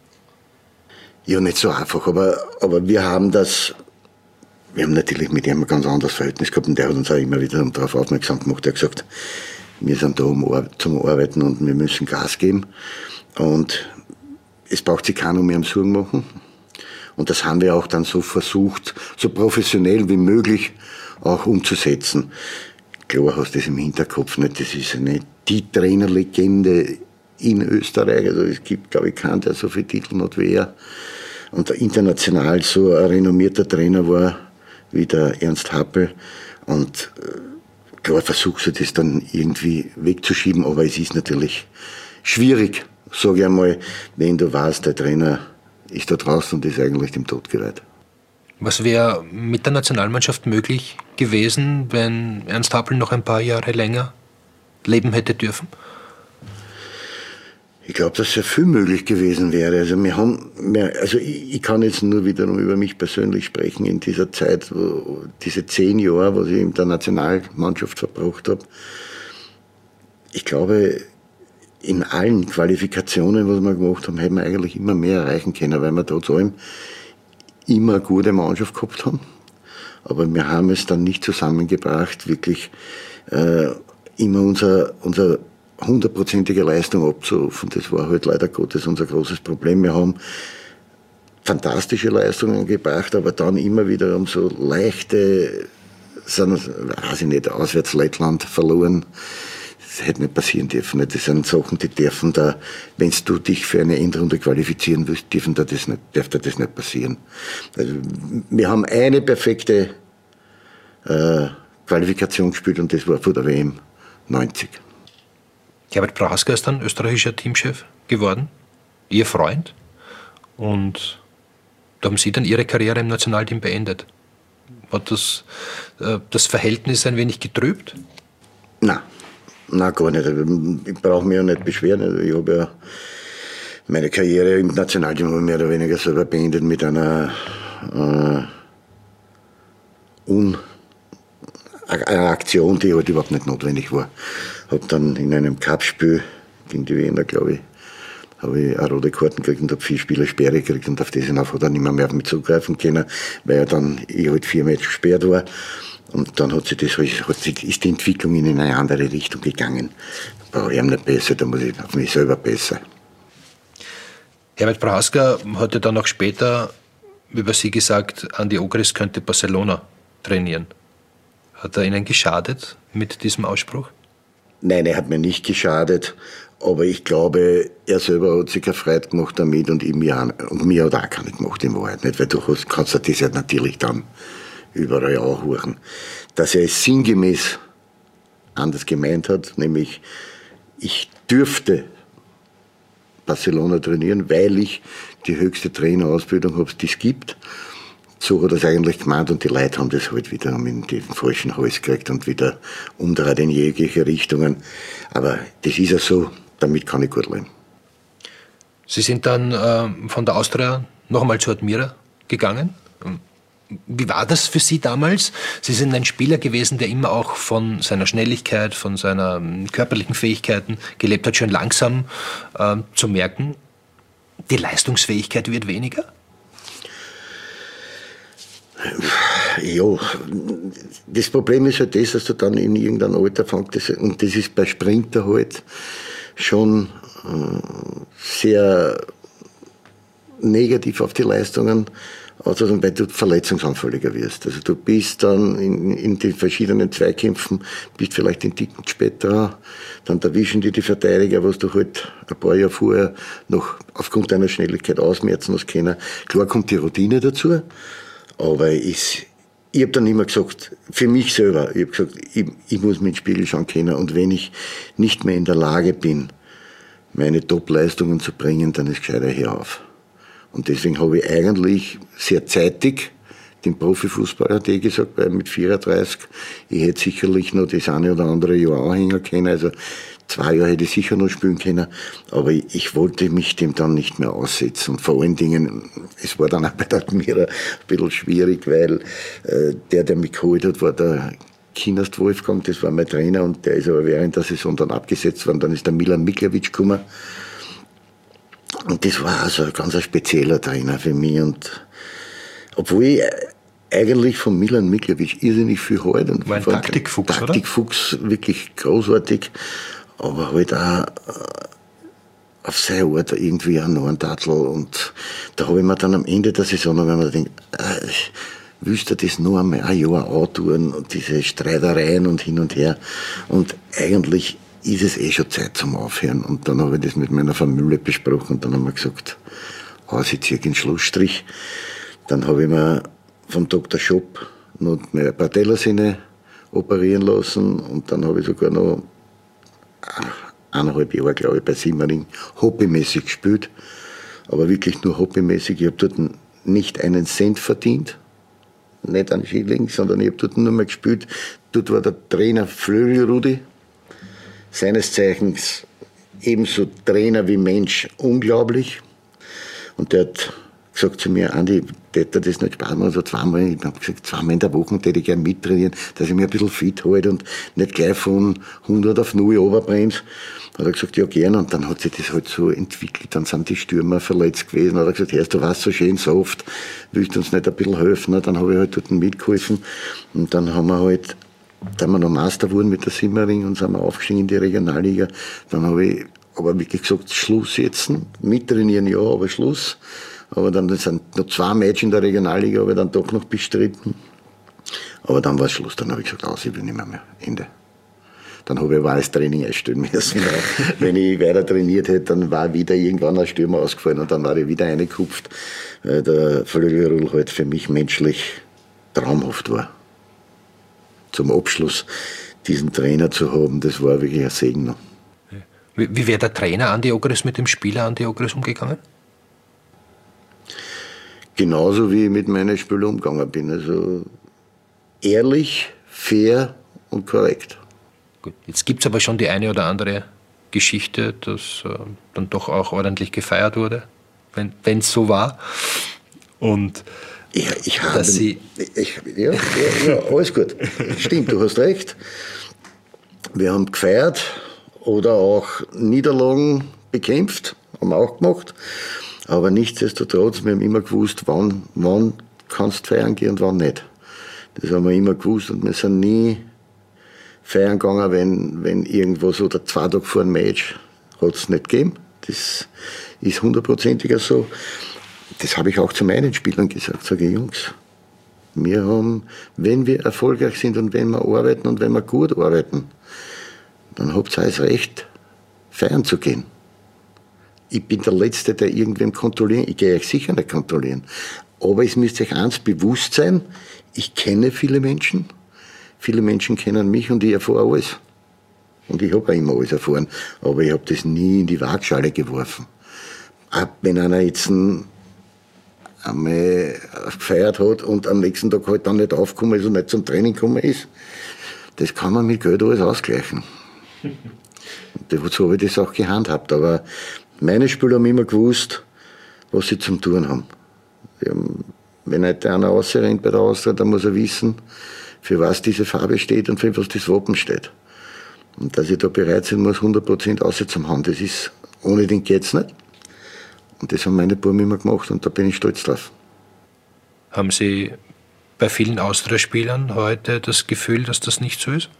Speaker 3: Ja, nicht so einfach, aber wir haben natürlich mit ihm ein ganz anderes Verhältnis gehabt und der hat uns auch immer wieder darauf aufmerksam gemacht. Er hat gesagt, wir sind da zum Arbeiten und wir müssen Gas geben und es braucht sich keiner mehr Sorgen machen. Und das haben wir auch dann so versucht, so professionell wie möglich auch umzusetzen. Klar hast du das im Hinterkopf nicht, das ist die Trainerlegende in Österreich. Also es gibt, glaube ich, keinen, der so viele Titel hat wie er. Und international so ein renommierter Trainer war wie der Ernst Happel. Und klar versuchst du das dann irgendwie wegzuschieben, aber es ist natürlich schwierig, sage ich einmal, wenn du weißt, der Trainer ist da draußen und ist eigentlich dem Tod geweiht.
Speaker 1: Was wäre mit der Nationalmannschaft möglich gewesen, wenn Ernst Happel noch ein paar Jahre länger leben hätte dürfen?
Speaker 3: Ich glaube, dass sehr viel möglich gewesen wäre. Also ich kann jetzt nur wiederum über mich persönlich sprechen in dieser Zeit, diese 10 Jahre, was ich in der Nationalmannschaft verbracht habe. Ich glaube, in allen Qualifikationen, was wir gemacht haben, hätten wir eigentlich immer mehr erreichen können, weil wir trotz allem immer eine gute Mannschaft gehabt haben. Aber wir haben es dann nicht zusammengebracht, wirklich immer unsere 100%ige Leistung abzurufen. Das war halt leider Gottes unser großes Problem. Wir haben fantastische Leistungen gebracht, aber dann immer wieder um so leichte, weiß ich nicht, auswärts Lettland verloren. Das hätte nicht passieren dürfen. Das sind Sachen, die dürfen da, wenn du dich für eine Endrunde qualifizieren willst, darf da das nicht passieren. Also, wir haben eine perfekte Qualifikation gespielt und das war vor der WM 90.
Speaker 1: Herbert Prohaska ist dann österreichischer Teamchef geworden, Ihr Freund. Und da haben Sie dann Ihre Karriere im Nationalteam beendet. Hat das Verhältnis ein wenig getrübt?
Speaker 3: Nein, gar nicht. Ich brauche mich ja nicht beschweren. Ich habe ja meine Karriere im Nationalteam mehr oder weniger selber beendet mit einer Aktion, die halt überhaupt nicht notwendig war. Habe dann in einem Cup-Spiel gegen die Wiener, glaube ich, habe ich eine rote Karten gekriegt und habe 4 Spieler Sperre gekriegt und auf das hinauf hat er nicht mehr auf mich zugreifen können, weil ich halt 4 Matches gesperrt war. Und dann ist die Entwicklung in eine andere Richtung gegangen. Da brauche ich ihm nicht besser, da muss ich auf mich selber besser.
Speaker 1: Herbert Prohaska hat ja dann auch später über Sie gesagt, Andi Ogris könnte Barcelona trainieren. Hat er Ihnen geschadet mit diesem Ausspruch?
Speaker 3: Nein, er hat mir nicht geschadet, aber ich glaube, er selber hat sich keine Freude gemacht damit und mir hat er auch keine gemacht, in Wahrheit nicht, weil du kannst das ja natürlich dann überall anhören. Dass er es sinngemäß anders gemeint hat, nämlich ich dürfte Barcelona trainieren, weil ich die höchste Trainerausbildung habe, die es gibt. So hat er es eigentlich gemeint und die Leute haben das halt wieder in den falschen Hals gekriegt und wieder umdreht in jegliche Richtungen. Aber das ist ja so, damit kann ich gut leben.
Speaker 1: Sie sind dann von der Austria noch einmal zu Admira gegangen. Wie war das für Sie damals? Sie sind ein Spieler gewesen, der immer auch von seiner Schnelligkeit, von seinen körperlichen Fähigkeiten gelebt hat, schön langsam zu merken. Die Leistungsfähigkeit wird weniger?
Speaker 3: Ja, das Problem ist halt das, dass du dann in irgendeinem Alter fängst, und das ist bei Sprinter halt schon sehr negativ auf die Leistungen, also weil du verletzungsanfälliger wirst. Also du bist dann in den verschiedenen Zweikämpfen, bist vielleicht einen Ticken später, dann erwischen die Verteidiger, was du halt ein paar Jahre vorher noch aufgrund deiner Schnelligkeit ausmerzen hast können. Klar kommt die Routine dazu, aber ich habe dann immer gesagt, für mich selber, ich habe gesagt, ich muss mir in den Spiegel schauen können, und wenn ich nicht mehr in der Lage bin, meine Top-Leistungen zu bringen, dann ist gescheiter hier auf. Und deswegen habe ich eigentlich sehr zeitig den Profifußball, hat gesagt, weil mit 34, ich hätte sicherlich noch das eine oder andere Jahr anhängen können, also 2 Jahre hätte ich sicher noch spielen können, aber ich wollte mich dem dann nicht mehr aussetzen. Und vor allen Dingen, es war dann auch bei der Admira ein bisschen schwierig, weil der mich geholt hat, war der Kinast Wolfgang, das war mein Trainer, und der ist aber während der Saison dann abgesetzt worden. Dann ist der Milan Mikljevic gekommen. Und das war also ein ganz spezieller Trainer für mich. Und obwohl ich eigentlich von Milan Mikljevic irrsinnig viel halte. Und
Speaker 1: war ein Taktikfuchs, oder?
Speaker 3: Taktikfuchs, wirklich großartig. Aber halt auch auf seine Art irgendwie ein Norntatl. Und da habe ich mir dann am Ende der Saison, wenn man denkt, willst du das nur einmal ein Jahr antun und diese Streitereien und hin und her. Und eigentlich ist es schon Zeit zum Aufhören. Und dann habe ich das mit meiner Familie besprochen und dann haben wir gesagt, ich ziehe den Schlussstrich. Dann habe ich mir vom Dr. Schopp noch meine Patellasehne operieren lassen, und dann habe ich sogar noch 1,5 Jahre, glaube ich, bei Simmering hobbymäßig gespielt. Aber wirklich nur hobbymäßig. Ich habe dort nicht einen Cent verdient. Nicht einen Schilling, sondern ich habe dort nur mal gespielt. Dort war der Trainer Flöri Rudi, seines Zeichens ebenso Trainer wie Mensch, unglaublich. Und der hat gesagt zu mir, Andi, täte das nicht Spaß machen, so zweimal, ich habe gesagt, 2-mal in der Woche täte ich gerne mittrainieren, dass ich mich ein bisschen fit halte und nicht gleich von 100 auf 0 runterbremse. Hat er gesagt, ja gerne, und dann hat sich das halt so entwickelt, dann sind die Stürmer verletzt gewesen, hat er gesagt, hörst du, warst so schön so oft, willst du uns nicht ein bisschen helfen? Dann habe ich halt dort mitgeholfen, und dann haben wir halt, da wir noch Meister wurden mit der Simmering und sind wir aufgestiegen in die Regionalliga, dann habe ich aber wirklich gesagt, Schluss jetzt, mittrainieren ja, aber Schluss. Aber dann sind noch 2 Matches in der Regionalliga, habe ich dann doch noch bestritten. Aber dann war es Schluss, dann habe ich gesagt, ich will nicht mehr, Ende. Dann habe ich aber alles Training einstellen müssen. Wenn ich weiter trainiert hätte, dann war wieder irgendwann ein Stürmer ausgefallen und dann war ich wieder reingekupft, weil der Flögerl halt für mich menschlich traumhaft war. Zum Abschluss diesen Trainer zu haben, das war wirklich ein Segen.
Speaker 1: Wie wäre der Trainer Andi Ogris mit dem Spieler Andi Ogris umgegangen?
Speaker 3: Genauso wie ich mit meinen Spielern umgegangen bin. Also ehrlich, fair und korrekt.
Speaker 1: Gut, jetzt gibt es aber schon die eine oder andere Geschichte, dass dann doch auch ordentlich gefeiert wurde, wenn es so war. Und
Speaker 3: ja, alles gut. Stimmt, du hast recht. Wir haben gefeiert oder auch Niederlagen bekämpft, haben wir auch gemacht. Aber nichtsdestotrotz, wir haben immer gewusst, wann kannst du feiern gehen und wann nicht. Das haben wir immer gewusst, und wir sind nie feiern gegangen, wenn irgendwas oder 2 Tage vor dem Match hat es nicht gegeben. Das ist 100%iger so. Das habe ich auch zu meinen Spielern gesagt. Sage ich, Jungs, wir haben, wenn wir erfolgreich sind und wenn wir arbeiten und wenn wir gut arbeiten, dann habt ihr alles Recht, feiern zu gehen. Ich bin der Letzte, der irgendwem kontrollieren. Ich gehe euch sicher nicht kontrollieren. Aber es müsst euch eins bewusst sein, ich kenne viele Menschen. Viele Menschen kennen mich und ich erfahre alles. Und ich habe auch immer alles erfahren. Aber ich habe das nie in die Waagschale geworfen. Auch wenn einer jetzt einmal gefeiert hat und am nächsten Tag halt dann nicht aufgekommen ist und nicht zum Training gekommen ist, das kann man mit Geld alles ausgleichen. So habe ich das auch gehandhabt. Aber Meine Spieler haben immer gewusst, was sie zum Tun haben. Wenn heute einer rausrennt bei der Austria, dann muss er wissen, für was diese Farbe steht und für was das Wappen steht. Und dass ich da bereit sein muss, 100% aussetzen haben, das ist, ohne den geht's nicht. Und das haben meine Buben immer gemacht und da bin ich stolz drauf.
Speaker 1: Haben Sie bei vielen Austria-Spielern heute das Gefühl, dass das nicht so ist?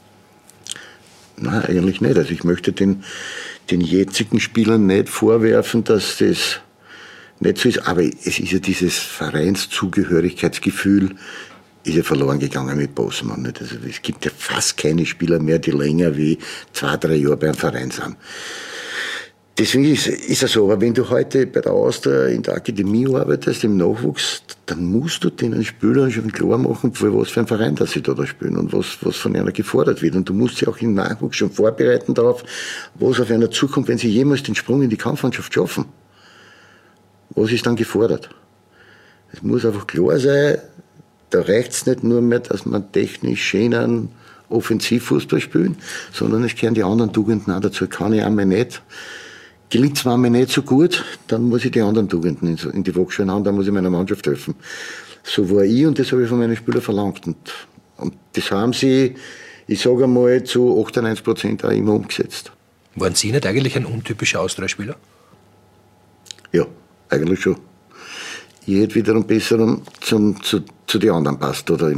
Speaker 3: Nein, eigentlich nicht. Also ich möchte den jetzigen Spielern nicht vorwerfen, dass das nicht so ist. Aber es ist ja dieses Vereinszugehörigkeitsgefühl, ist ja verloren gegangen mit Bosman. Nicht? Also es gibt ja fast keine Spieler mehr, die länger wie 2-3 Jahre beim Verein sind. Deswegen ist es so, aber wenn du heute bei der Austria in der Akademie arbeitest, im Nachwuchs, dann musst du den Spielern schon klar machen, für was für ein Verein dass sie da spielen und was von einer gefordert wird. Und du musst sie auch im Nachwuchs schon vorbereiten darauf, was auf einer zukommt, wenn sie jemals den Sprung in die Kampfmannschaft schaffen. Was ist dann gefordert? Es muss einfach klar sein, da reicht es nicht nur mehr, dass man technisch schönen Offensivfußball spielen, sondern es gehören die anderen Tugenden auch dazu. Kann ich einmal nicht. Gelingt es mir nicht so gut, dann muss ich die anderen Tugenden in die Waagschale hauen, dann muss ich meiner Mannschaft helfen. So war ich und das habe ich von meinen Spielern verlangt. Und das haben sie, ich sage einmal, zu 98% auch immer umgesetzt.
Speaker 1: Waren Sie nicht eigentlich ein untypischer Austria-Spieler?
Speaker 3: Ja, eigentlich schon. Ich hätte wiederum besser zu den anderen passt oder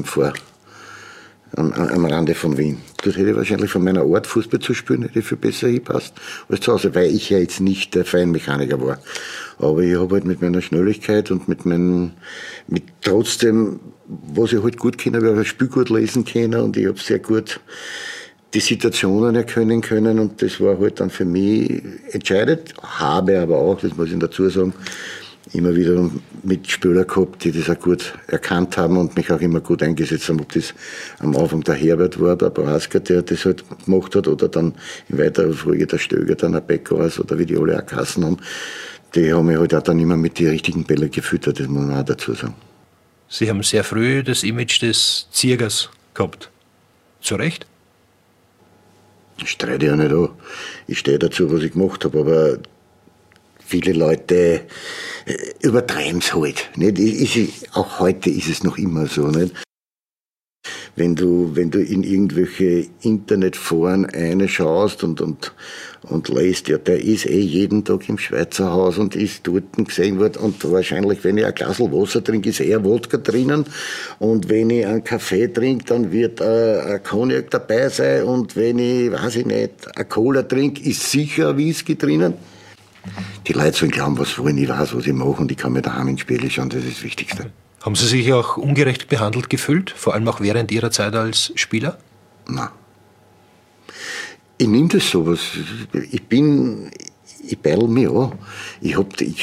Speaker 3: am Rande von Wien. Dort hätte ich wahrscheinlich von meiner Art, Fußball zu spielen, hätte ich viel besser hingepasst als zu Hause, weil ich ja jetzt nicht der Feinmechaniker war. Aber ich habe halt mit meiner Schnelligkeit und mit trotzdem, was ich halt gut kenne, habe ich auch ein Spiel gut lesen können und ich habe sehr gut die Situationen erkennen können und das war halt dann für mich entscheidend. Habe aber auch, das muss ich dazu sagen, immer wieder Mitspieler gehabt, die das auch gut erkannt haben und mich auch immer gut eingesetzt haben. Ob das am Anfang der Herbert war, der Boraska, der das halt gemacht hat, oder dann in weiterer Folge der Stöger, dann der Beckhaus oder wie die alle auch geheißen haben. Die haben mich halt auch dann immer mit den richtigen Bällen gefüttert, das muss man auch dazu sagen.
Speaker 1: Sie haben sehr früh das Image des Ziegers gehabt. Zu Recht?
Speaker 3: Ich streite ja nicht an. Ich stehe dazu, was ich gemacht habe, aber viele Leute übertreiben es halt. Nicht? Auch heute ist es noch immer so. Nicht? Wenn du in irgendwelche Internetforen reinschaust und liest, ja, der ist jeden Tag im Schweizer Haus und ist dort gesehen worden und wahrscheinlich, wenn ich ein Glas Wasser trinke, ist eher Wodka drinnen und wenn ich einen Kaffee trinke, dann wird ein Cognac dabei sein und wenn ich, weiß ich nicht, eine Cola trinke, ist sicher ein Whisky drinnen. Die Leute sollen glauben, was wollen, ich weiß, was ich mache und ich kann mir daheim ins Spiel schauen, das ist das Wichtigste.
Speaker 1: Haben Sie sich auch ungerecht behandelt gefühlt, vor allem auch während Ihrer Zeit als Spieler?
Speaker 3: Nein. Ich nehme das sowas. Ich beidel mich an. Ich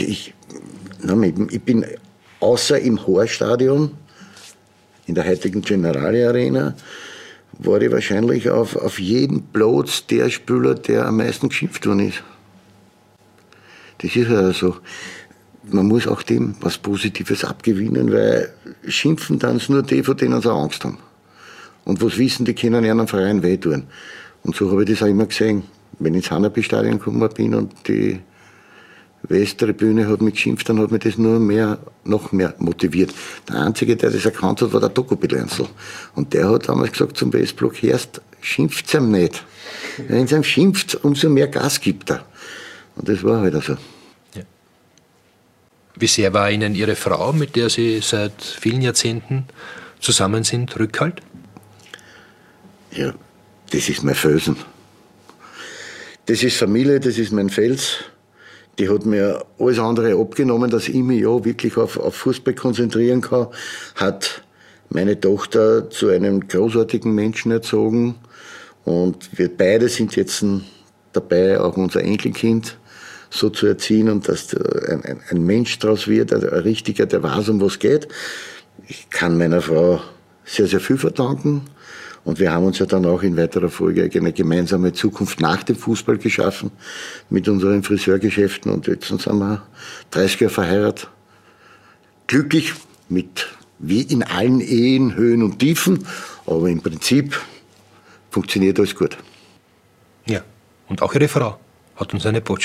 Speaker 3: bin außer im Horststadion, in der heutigen Generali Arena, war ich wahrscheinlich auf jedem Platz der Spieler, der am meisten geschimpft worden ist. Das ist ja so. Man muss auch dem was Positives abgewinnen, weil schimpfen dann nur die, von denen sie Angst haben. Und was wissen, die können einem Verein wehtun. Und so habe ich das auch immer gesehen. Wenn ich ins Hanapi-Stadion gekommen bin und die Westtribüne hat mich geschimpft, dann hat mich das noch mehr motiviert. Der Einzige, der das erkannt hat, war der Doku-Bilanzl. Und der hat damals gesagt zum Westblock, Herst, schimpft's ihm nicht. Wenn es ihm schimpft, umso mehr Gas gibt er. Und das war halt so.
Speaker 1: Ja. Wie sehr war Ihnen Ihre Frau, mit der Sie seit vielen Jahrzehnten zusammen sind, Rückhalt?
Speaker 3: Ja, das ist mein Felsen. Das ist Familie, das ist mein Fels. Die hat mir alles andere abgenommen, dass ich mich ja wirklich auf Fußball konzentrieren kann. Hat meine Tochter zu einem großartigen Menschen erzogen. Und wir beide sind jetzt dabei, auch unser Enkelkind so zu erziehen und dass ein Mensch daraus wird, ein Richtiger, der weiß, um was geht. Ich kann meiner Frau sehr, sehr viel verdanken. Und wir haben uns ja dann auch in weiterer Folge eine gemeinsame Zukunft nach dem Fußball geschaffen mit unseren Friseurgeschäften. Und jetzt sind wir 30 Jahre verheiratet. Glücklich, wie in allen Ehen, Höhen und Tiefen. Aber im Prinzip funktioniert alles gut.
Speaker 1: Ja, und auch Ihre Frau hat uns eine Botschaft.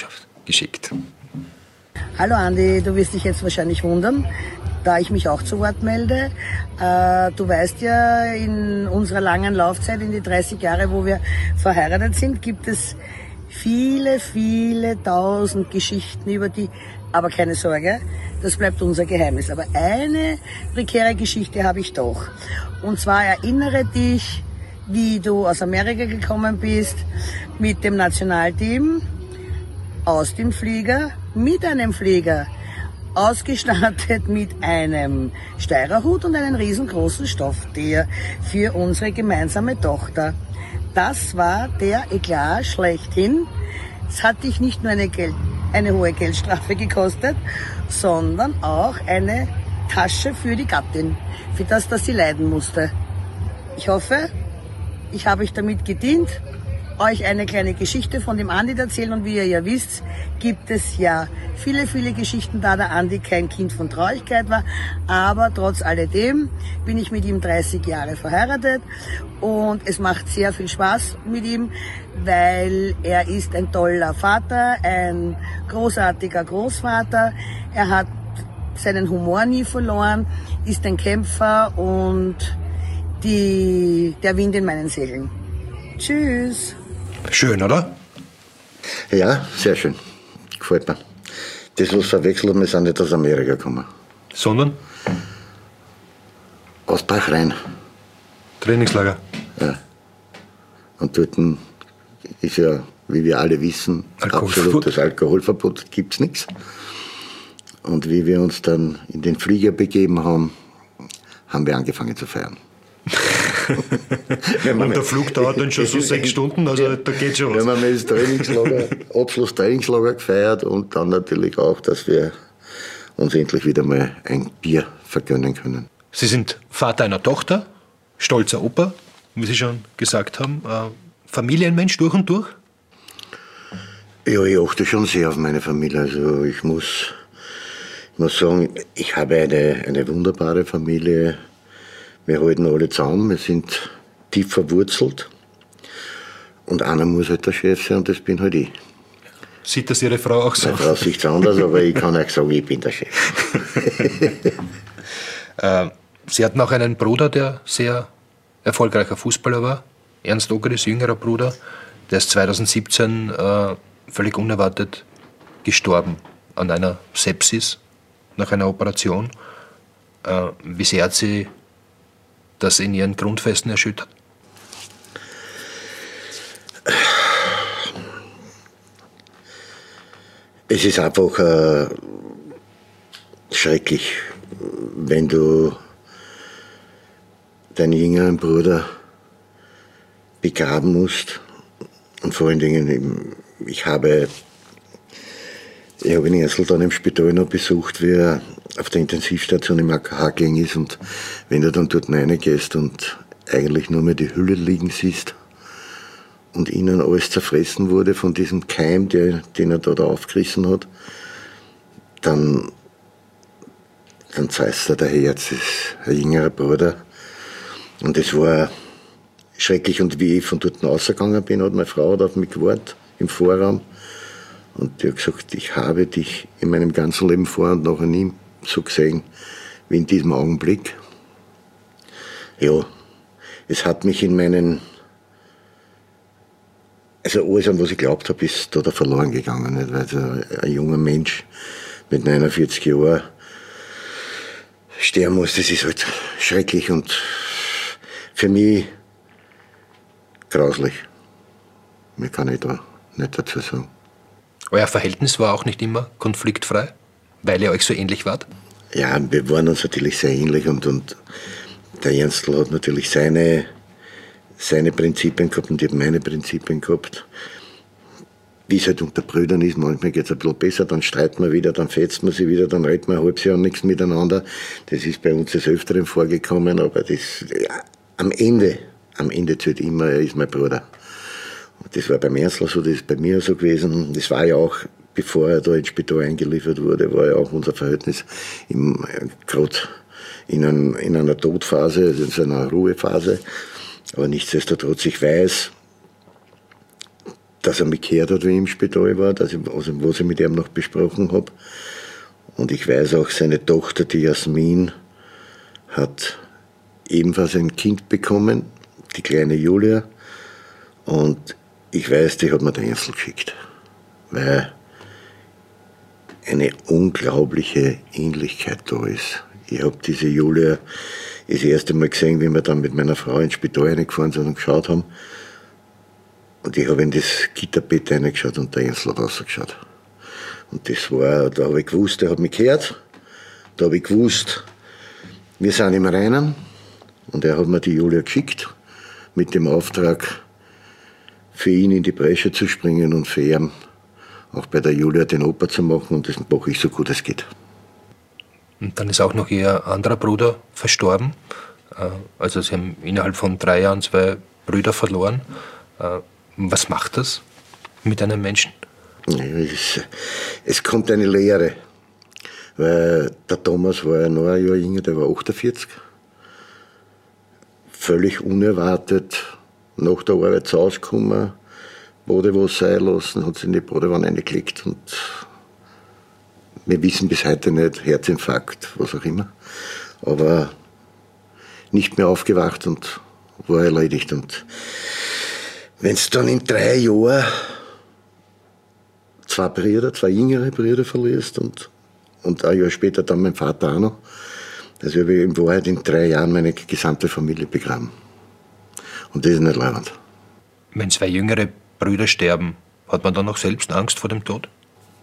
Speaker 1: geschickt.
Speaker 6: Hallo Andi, du wirst dich jetzt wahrscheinlich wundern, da ich mich auch zu Wort melde. Du weißt ja, in unserer langen Laufzeit, in die 30 Jahre, wo wir verheiratet sind, gibt es viele, viele tausend Geschichten über die, aber keine Sorge, das bleibt unser Geheimnis. Aber eine prekäre Geschichte habe ich doch. Und zwar erinnere dich, wie du aus Amerika gekommen bist, mit dem Nationalteam, aus dem Flieger, mit einem Flieger, ausgestattet mit einem Steirerhut und einem riesengroßen Stofftier für unsere gemeinsame Tochter. Das war der Eklat schlechthin. Es hat dich nicht nur eine hohe Geldstrafe gekostet, sondern auch eine Tasche für die Gattin, für das, dass sie leiden musste. Ich hoffe, ich habe euch damit gedient, euch eine kleine Geschichte von dem Andi erzählen. Und wie ihr ja wisst, gibt es ja viele, viele Geschichten, da der Andi kein Kind von Traurigkeit war. Aber trotz alledem bin ich mit ihm 30 Jahre verheiratet und es macht sehr viel Spaß mit ihm, weil er ist ein toller Vater, ein großartiger Großvater. Er hat seinen Humor nie verloren, ist ein Kämpfer und der Wind in meinen Segeln. Tschüss.
Speaker 1: Schön, oder?
Speaker 3: Ja, sehr schön. Gefällt mir. Das, was verwechselt, wir sind nicht aus Amerika gekommen.
Speaker 1: Sondern?
Speaker 3: Aus Bachrhein.
Speaker 1: Trainingslager.
Speaker 3: Ja. Und dort ist ja, wie wir alle wissen, absolutes Alkoholverbot, gibt's nichts. Und wie wir uns dann in den Flieger begeben haben, haben wir angefangen zu feiern.
Speaker 1: Und der Flug dauert dann schon so 6 Stunden, also da geht schon was.
Speaker 3: Wir haben das Trainingslager, Abschlusstrainingslager gefeiert und dann natürlich auch, dass wir uns endlich wieder mal ein Bier vergönnen können.
Speaker 1: Sie sind Vater einer Tochter, stolzer Opa, wie Sie schon gesagt haben, Familienmensch durch und durch?
Speaker 3: Ja, ich achte schon sehr auf meine Familie. Also ich muss sagen, ich habe eine wunderbare Familie. Wir halten alle zusammen, wir sind tief verwurzelt. Und einer muss halt der Chef sein und das bin halt ich.
Speaker 1: Sieht das Ihre Frau auch so?
Speaker 3: Meine Frau sieht es anders, aber ich kann euch sagen, ich bin der Chef.
Speaker 1: Sie hatten auch einen Bruder, der sehr erfolgreicher Fußballer war. Ernst Ogeris, jüngerer Bruder. Der ist 2017 völlig unerwartet gestorben an einer Sepsis nach einer Operation. Wie sehr hat Sie das in Ihren Grundfesten erschüttert?
Speaker 3: Es ist einfach schrecklich, wenn du deinen jüngeren Bruder begraben musst. Und vor allen Dingen, ich habe ihn erst dann im Spital noch besucht, wie er auf der Intensivstation im AKH gegangen ist. Und wenn du dann dort reingehst und eigentlich nur mehr die Hülle liegen siehst und innen alles zerfressen wurde von diesem Keim, den er da aufgerissen hat, dann zerreißt er der Herz, das ist ein jüngerer Bruder. Und es war schrecklich. Und wie ich von dort rausgegangen bin, hat meine Frau auf mich gewartet im Vorraum. Und die hat gesagt, ich habe dich in meinem ganzen Leben vor und nachher nie so gesehen wie in diesem Augenblick. Ja, es hat mich in meinen, also alles, an was ich geglaubt habe, ist da verloren gegangen. Nicht? Weil so ein junger Mensch mit 49 Jahren sterben muss, das ist halt schrecklich und für mich grauslich. Mehr kann ich da nicht dazu sagen.
Speaker 1: Euer Verhältnis war auch nicht immer konfliktfrei, weil ihr euch so ähnlich wart?
Speaker 3: Ja, wir waren uns natürlich sehr ähnlich und der Ernstl hat natürlich seine Prinzipien gehabt und ich habe meine Prinzipien gehabt. Wie es halt unter Brüdern ist, manchmal geht es ein bisschen besser, dann streiten wir wieder, dann fetzt man sich wieder, dann redet man ein halbes Jahr nichts miteinander. Das ist bei uns des Öfteren vorgekommen, aber das, ja, am Ende zählt immer, er ist mein Bruder. Und das war beim Ernstl so, das ist bei mir so gewesen. Das war ja auch, bevor er da ins Spital eingeliefert wurde, war ja auch unser Verhältnis gerade in einer Todphase, also in einer Ruhephase. Aber nichtsdestotrotz, ich weiß, dass er mich gehört hat, wie ich im Spital war, was ich mit ihm noch besprochen habe. Und ich weiß auch, seine Tochter, die Jasmin, hat ebenfalls ein Kind bekommen, die kleine Julia. Und ich weiß, die hat mir den Ensel geschickt, weil eine unglaubliche Ähnlichkeit da ist. Ich habe diese Julia das erste Mal gesehen, wie wir dann mit meiner Frau ins Spital reingefahren sind und geschaut haben. Und ich habe in das Gitterbett reingeschaut und der Ensel hat rausgeschaut. Und das war, da habe ich gewusst, er hat mich gehört. Da habe ich gewusst, wir sind im Reinen. Und er hat mir die Julia geschickt, mit dem Auftrag, für ihn in die Bresche zu springen und für ihn auch bei der Julia den Opa zu machen. Und das mache ich so gut es geht.
Speaker 1: Und dann ist auch noch Ihr anderer Bruder verstorben. Also Sie haben innerhalb von 3 Jahren 2 Brüder verloren. Was macht das mit einem Menschen?
Speaker 3: Es kommt eine Lehre. Weil der Thomas war ja noch ein Jahr jünger, der war 48. Völlig unerwartet, nach der Arbeit zu Hause gekommen, Badewasser einlassen, hat sich in die Badewanne reingelegt und wir wissen bis heute nicht, Herzinfarkt, was auch immer. Aber nicht mehr aufgewacht und war erledigt. Und wenn es dann in 3 Jahren 2 jüngere Brüder verlierst und ein Jahr später dann mein Vater auch noch, also habe ich in Wahrheit in 3 Jahren meine gesamte Familie begraben. Und das ist nicht leibend.
Speaker 1: Wenn 2 jüngere Brüder sterben, hat man dann noch selbst Angst vor dem Tod?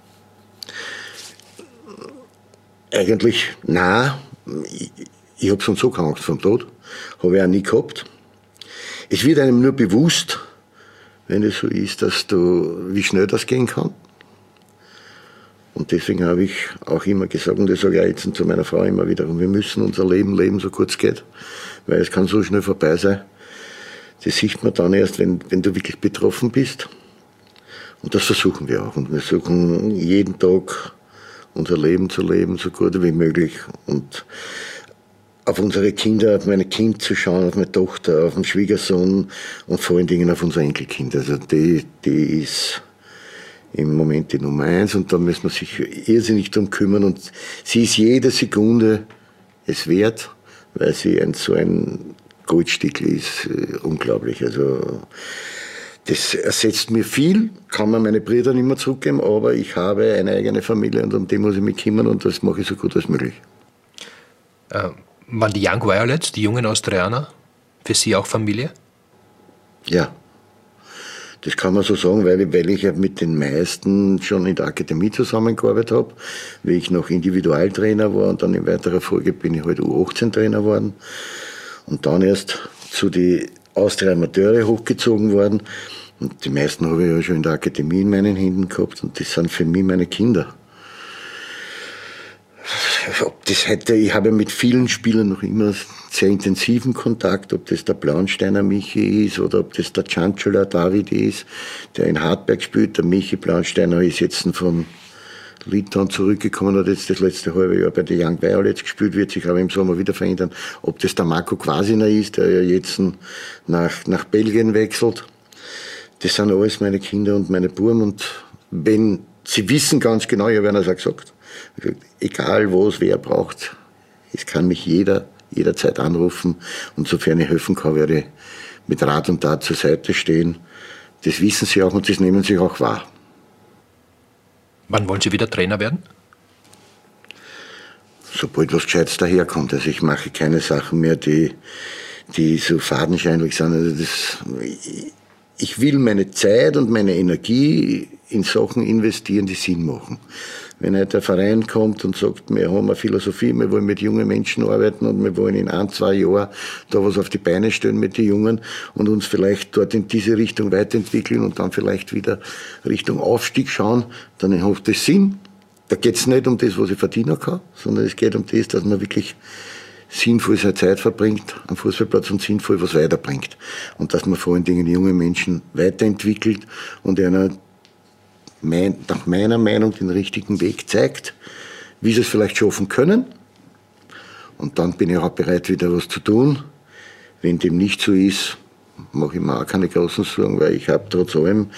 Speaker 3: Eigentlich, nein. Ich habe sonst so keine Angst vor dem Tod. Habe ich auch nie gehabt. Es wird einem nur bewusst, wenn es so ist, wie schnell das gehen kann. Und deswegen habe ich auch immer gesagt, und das sage ich auch jetzt zu meiner Frau immer wieder, wir müssen unser Leben leben, so kurz es geht. Weil es kann so schnell vorbei sein. Das sieht man dann erst, wenn du wirklich betroffen bist. Und das versuchen wir auch. Und wir versuchen jeden Tag unser Leben zu leben, so gut wie möglich. Und auf unsere Kinder, auf meine Kind zu schauen, auf meine Tochter, auf den Schwiegersohn und vor allen Dingen auf unser Enkelkind. Also die ist im Moment die Nummer 1 und da müssen wir sich irrsinnig drum kümmern. Und sie ist jede Sekunde es wert, weil sie so ein Goldstückl ist, unglaublich. Also das ersetzt mir viel, kann mir meine Brüder nicht mehr zurückgeben, aber ich habe eine eigene Familie und um die muss ich mich kümmern und das mache ich so gut als möglich.
Speaker 1: Waren die Young Violets, die jungen Austrianer, für Sie auch Familie?
Speaker 3: Ja, das kann man so sagen, weil ich ja mit den meisten schon in der Akademie zusammengearbeitet habe, wie ich noch Individualtrainer war und dann in weiterer Folge bin ich halt U18-Trainer geworden und dann erst zu die Austria Amateure hochgezogen worden. Und die meisten habe ich ja schon in der Akademie in meinen Händen gehabt und das sind für mich meine Kinder. Ich habe mit vielen Spielern noch immer sehr intensiven Kontakt, ob das der Blaunsteiner Michi ist oder ob das der Canciula David ist, der in Hartberg spielt. Der Michi Blaunsteiner ist jetzt von Litauen zurückgekommen, hat jetzt das letzte halbe Jahr bei den Young Violets gespielt, wird sich aber im Sommer wieder verändern. Ob das der Marco Quasiner ist, der ja jetzt nach Belgien wechselt. Das sind alles meine Kinder und meine Buben und wenn sie wissen ganz genau, ich habe ihnen das auch gesagt, egal was wer braucht, es kann mich jederzeit anrufen und sofern ich helfen kann, werde ich mit Rat und Tat zur Seite stehen. Das wissen sie auch und das nehmen sie auch wahr.
Speaker 1: Wann wollen Sie wieder Trainer werden?
Speaker 3: Sobald was Gescheites daherkommt. Also ich mache keine Sachen mehr, die so fadenscheinlich sind. Also ich will meine Zeit und meine Energie in Sachen investieren, die Sinn machen. Wenn halt der Verein kommt und sagt, wir haben eine Philosophie, wir wollen mit jungen Menschen arbeiten und wir wollen in 1-2 Jahren da was auf die Beine stellen mit den Jungen und uns vielleicht dort in diese Richtung weiterentwickeln und dann vielleicht wieder Richtung Aufstieg schauen, dann hat das Sinn. Da geht es nicht um das, was ich verdienen kann, sondern es geht um das, dass man wirklich sinnvoll seine Zeit verbringt am Fußballplatz und sinnvoll was weiterbringt. Und dass man vor allen Dingen junge Menschen weiterentwickelt und einer nach meiner Meinung den richtigen Weg zeigt, wie sie es vielleicht schaffen können. Und dann bin ich auch bereit, wieder was zu tun. Wenn dem nicht so ist, mache ich mir auch keine großen Sorgen, weil ich habe trotz allem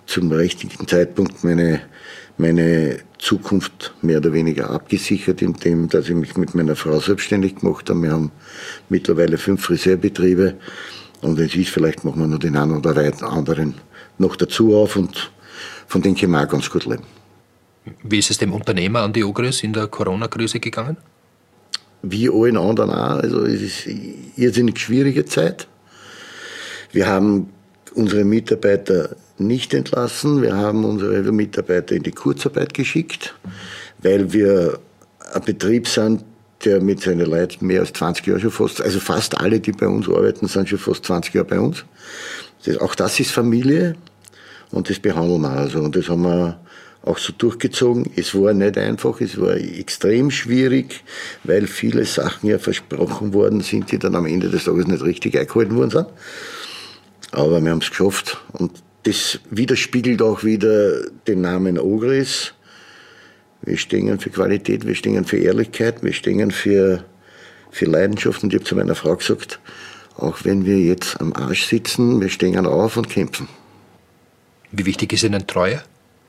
Speaker 3: zum richtigen Zeitpunkt meine Zukunft mehr oder weniger abgesichert, indem dass ich mich mit meiner Frau selbstständig gemacht habe. Wir haben mittlerweile 5 Friseurbetriebe und es ist, vielleicht machen wir noch den einen oder anderen noch dazu auf und von denen können wir auch ganz gut leben.
Speaker 1: Wie ist es dem Unternehmer Andi Ogris in der Corona-Krise gegangen?
Speaker 3: Wie allen anderen auch. Also es ist eine irrsinnig schwierige Zeit. Wir haben unsere Mitarbeiter nicht entlassen. Wir haben unsere Mitarbeiter in die Kurzarbeit geschickt, weil wir ein Betrieb sind, der mit seinen Leuten mehr als 20 Jahre schon fast alle, die bei uns arbeiten, sind schon fast 20 Jahre bei uns. Auch das ist Familie und das behandeln wir also. Und das haben wir auch so durchgezogen. Es war nicht einfach, es war extrem schwierig, weil viele Sachen ja versprochen worden sind, die dann am Ende des Tages nicht richtig eingehalten worden sind. Aber wir haben es geschafft und das widerspiegelt auch wieder den Namen Ogris. Wir stehen für Qualität, wir stehen für Ehrlichkeit, wir stehen für Leidenschaft. Und ich habe zu meiner Frau gesagt, auch wenn wir jetzt am Arsch sitzen, wir stehen auf und kämpfen.
Speaker 1: Wie wichtig ist Ihnen Treue?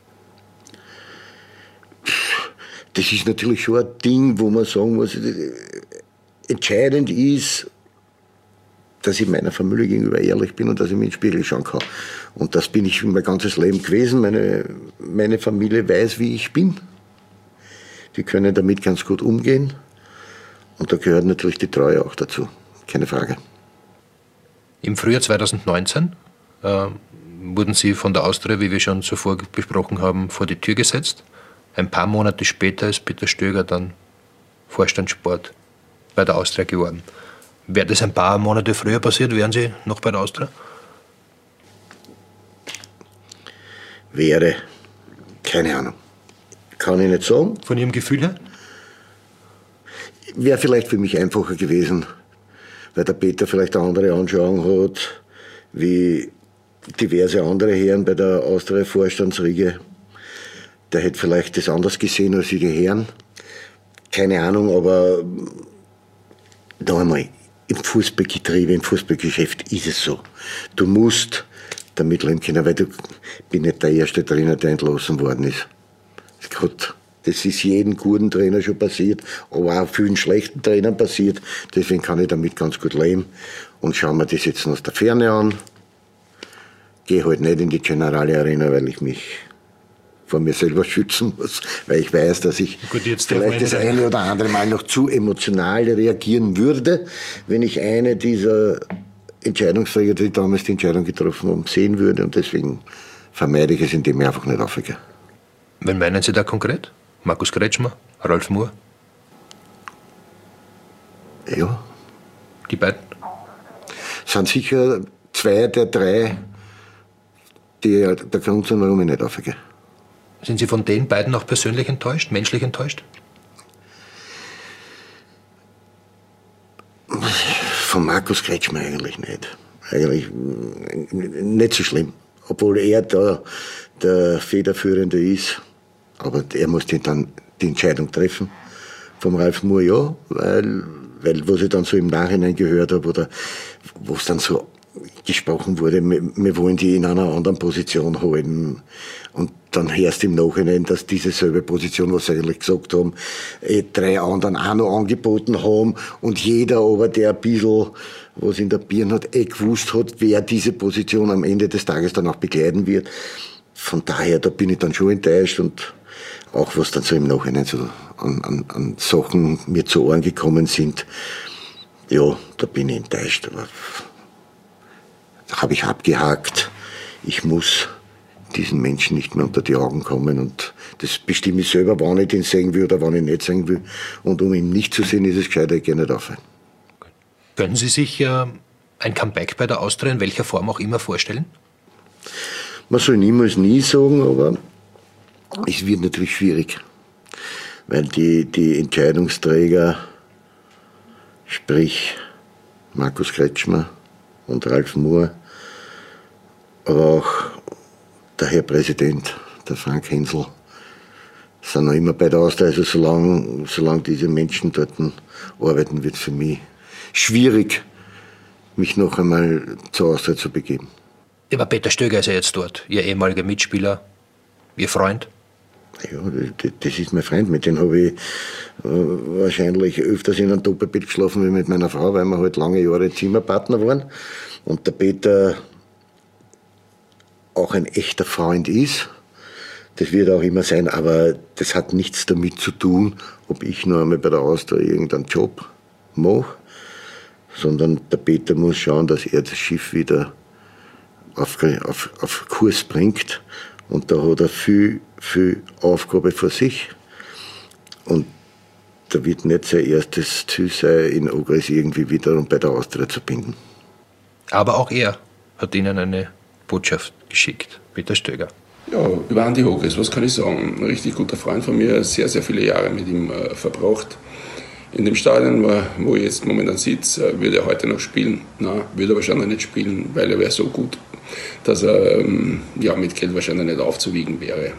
Speaker 3: Das ist natürlich schon ein Ding, wo man sagen muss, entscheidend ist, dass ich meiner Familie gegenüber ehrlich bin und dass ich mich in den Spiegel schauen kann. Und das bin ich mein ganzes Leben gewesen. Meine Familie weiß, wie ich bin. Die können damit ganz gut umgehen. Und da gehört natürlich die Treue auch dazu. Keine Frage.
Speaker 1: Im Frühjahr 2019 wurden Sie von der Austria, wie wir schon zuvor besprochen haben, vor die Tür gesetzt. Ein paar Monate später ist Peter Stöger dann Vorstandssport bei der Austria geworden. Wäre das ein paar Monate früher passiert, wären Sie noch bei der Austria?
Speaker 3: Wäre. Keine Ahnung. Kann ich nicht sagen.
Speaker 1: Von Ihrem Gefühl her?
Speaker 3: Wäre vielleicht für mich einfacher gewesen, weil der Peter vielleicht eine andere Anschauung hat, wie diverse andere Herren bei der Austria-Vorstandsriege. Der hätte vielleicht das anders gesehen als die Herren. Keine Ahnung, aber noch einmal, im Fußballgetriebe, im Fußballgeschäft ist es so. Du musst damit leben können, weil du bin nicht der erste Trainer, der entlassen worden ist. Gut, das ist jedem guten Trainer schon passiert, aber auch vielen schlechten Trainern passiert. Deswegen kann ich damit ganz gut leben. Und schauen wir das jetzt aus der Ferne an. Gehe halt nicht in die Generale Arena, weil ich mich vor mir selber schützen muss, weil ich weiß, dass ich vielleicht das eine oder andere Mal noch zu emotional reagieren würde, wenn ich eine dieser Entscheidungsträger, die damals die Entscheidung getroffen haben, sehen würde. Und deswegen vermeide ich es, indem ich einfach nicht aufgehe.
Speaker 1: Wen meinen Sie da konkret? Markus Kretschmer? Ralf Moore?
Speaker 3: Ja.
Speaker 1: Die beiden?
Speaker 3: Es sind sicher 2 der 3, der Grund sind, warum ich nicht aufgehe.
Speaker 1: Sind Sie von den beiden auch persönlich enttäuscht, menschlich enttäuscht?
Speaker 3: Von Markus Kretschmer eigentlich nicht. Eigentlich nicht so schlimm. Obwohl er da der Federführende ist. Aber er muss dann die Entscheidung treffen. Vom Ralf Moore ja, weil was ich dann so im Nachhinein gehört habe oder wo es dann so gesprochen wurde, wir wollen die in einer anderen Position halten. Und dann hörst du im Nachhinein, dass diese selbe Position, was sie eigentlich gesagt haben, 3 anderen auch noch angeboten haben und jeder aber, der ein bisschen was in der Birne hat, gewusst hat, wer diese Position am Ende des Tages dann auch begleiten wird. Von daher, da bin ich dann schon enttäuscht und auch was dann so im Nachhinein so an Sachen mir zu Ohren gekommen sind, ja, da bin ich enttäuscht. Aber da habe ich abgehakt. Ich muss diesen Menschen nicht mehr unter die Augen kommen und das bestimme ich selber, wann ich den sehen will oder wann ich nicht sehen will. Und um ihn nicht zu sehen, ist es gescheiter, ich gehe nicht auf.
Speaker 1: Können Sie sich ein Comeback bei der Austria in welcher Form auch immer vorstellen?
Speaker 3: Man soll niemals nie sagen, aber es wird natürlich schwierig, weil die Entscheidungsträger, sprich Markus Kretschmer und Ralf Moore, aber auch der Herr Präsident, der Frank Hensel, sind noch immer bei der Austria. Also solange diese Menschen dort arbeiten, wird es für mich schwierig, mich noch einmal zur Austria zu begeben.
Speaker 1: Aber Peter Stöger ist ja jetzt dort, Ihr ehemaliger Mitspieler, Ihr Freund.
Speaker 3: Ja, das ist mein Freund, mit dem habe ich wahrscheinlich öfters in einem Doppelbett geschlafen wie mit meiner Frau, weil wir halt lange Jahre Zimmerpartner waren. Und der Peter auch ein echter Freund ist. Das wird auch immer sein, aber das hat nichts damit zu tun, ob ich noch einmal bei der Austria irgendeinen Job mache, sondern der Peter muss schauen, dass er das Schiff wieder auf Kurs bringt. Und da hat er viel Aufgabe vor sich. Und da wird nicht sein erstes Ziel sein, in Ogris irgendwie wiederum bei der Austria zu binden.
Speaker 1: Aber auch er hat Ihnen eine Botschaft geschickt, Peter Stöger.
Speaker 7: Ja, über Andi Ogris, was kann ich sagen? Ein richtig guter Freund von mir, sehr, sehr viele Jahre mit ihm verbracht. In dem Stadion, wo ich jetzt momentan sitze, würde er heute noch spielen. Nein, würde er wahrscheinlich nicht spielen, weil er wäre so gut, dass er mit Geld wahrscheinlich nicht aufzuwiegen wäre.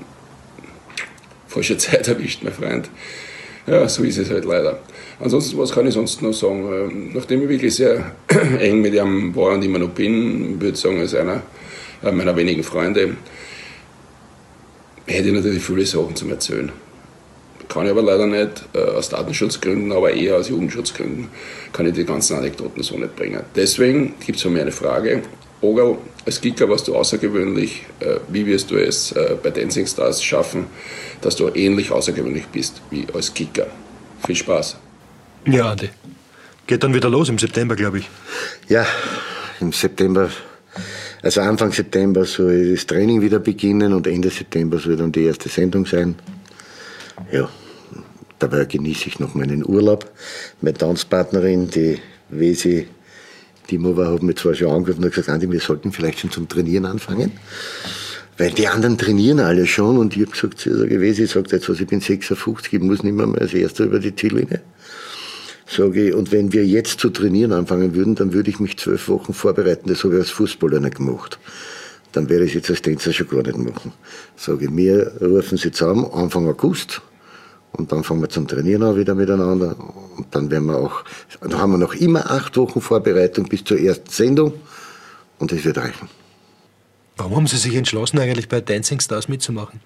Speaker 7: Falsche Zeit erwischt, mein Freund. Ja, so ist es halt leider. Ansonsten, was kann ich sonst noch sagen? Nachdem ich wirklich sehr eng mit ihm war und immer noch bin, würde ich sagen, als einer meiner wenigen Freunde, hätte ich natürlich viele Sachen zum Erzählen. Kann ich aber leider nicht, aus Datenschutzgründen, aber eher aus Jugendschutzgründen, kann ich die ganzen Anekdoten so nicht bringen. Deswegen gibt es von mir eine Frage. Ogerl, als Kicker warst du außergewöhnlich. Wie wirst du es bei Dancing Stars schaffen, dass du ähnlich außergewöhnlich bist wie als Kicker? Viel Spaß.
Speaker 1: Ja, Andi. Geht dann wieder los im September, glaube ich.
Speaker 3: Ja, im September, also Anfang September soll das Training wieder beginnen und Ende September soll dann die erste Sendung sein. Ja, dabei genieße ich noch meinen Urlaub. Meine Tanzpartnerin, die Wesi, die Mova, hat mich zwar schon angerufen und gesagt, Andi, wir sollten vielleicht schon zum Trainieren anfangen. Weil die anderen trainieren alle schon und ich habe gesagt, Wesi, sagt jetzt was, ich bin 56, ich muss nicht mehr als Erster über die Ziellinie. Sage ich, und wenn wir jetzt zu trainieren anfangen würden, dann würde ich mich 12 Wochen vorbereiten. Das habe ich als Fußballer nicht gemacht. Dann werde ich es jetzt als Tänzer schon gar nicht machen. Sage ich, wir rufen sie zusammen, Anfang August. Und dann fangen wir zum Trainieren an wieder miteinander. Und dann werden wir auch, dann haben wir noch immer 8 Wochen Vorbereitung bis zur ersten Sendung. Und das wird reichen.
Speaker 1: Warum haben Sie sich entschlossen, eigentlich bei Dancing Stars mitzumachen?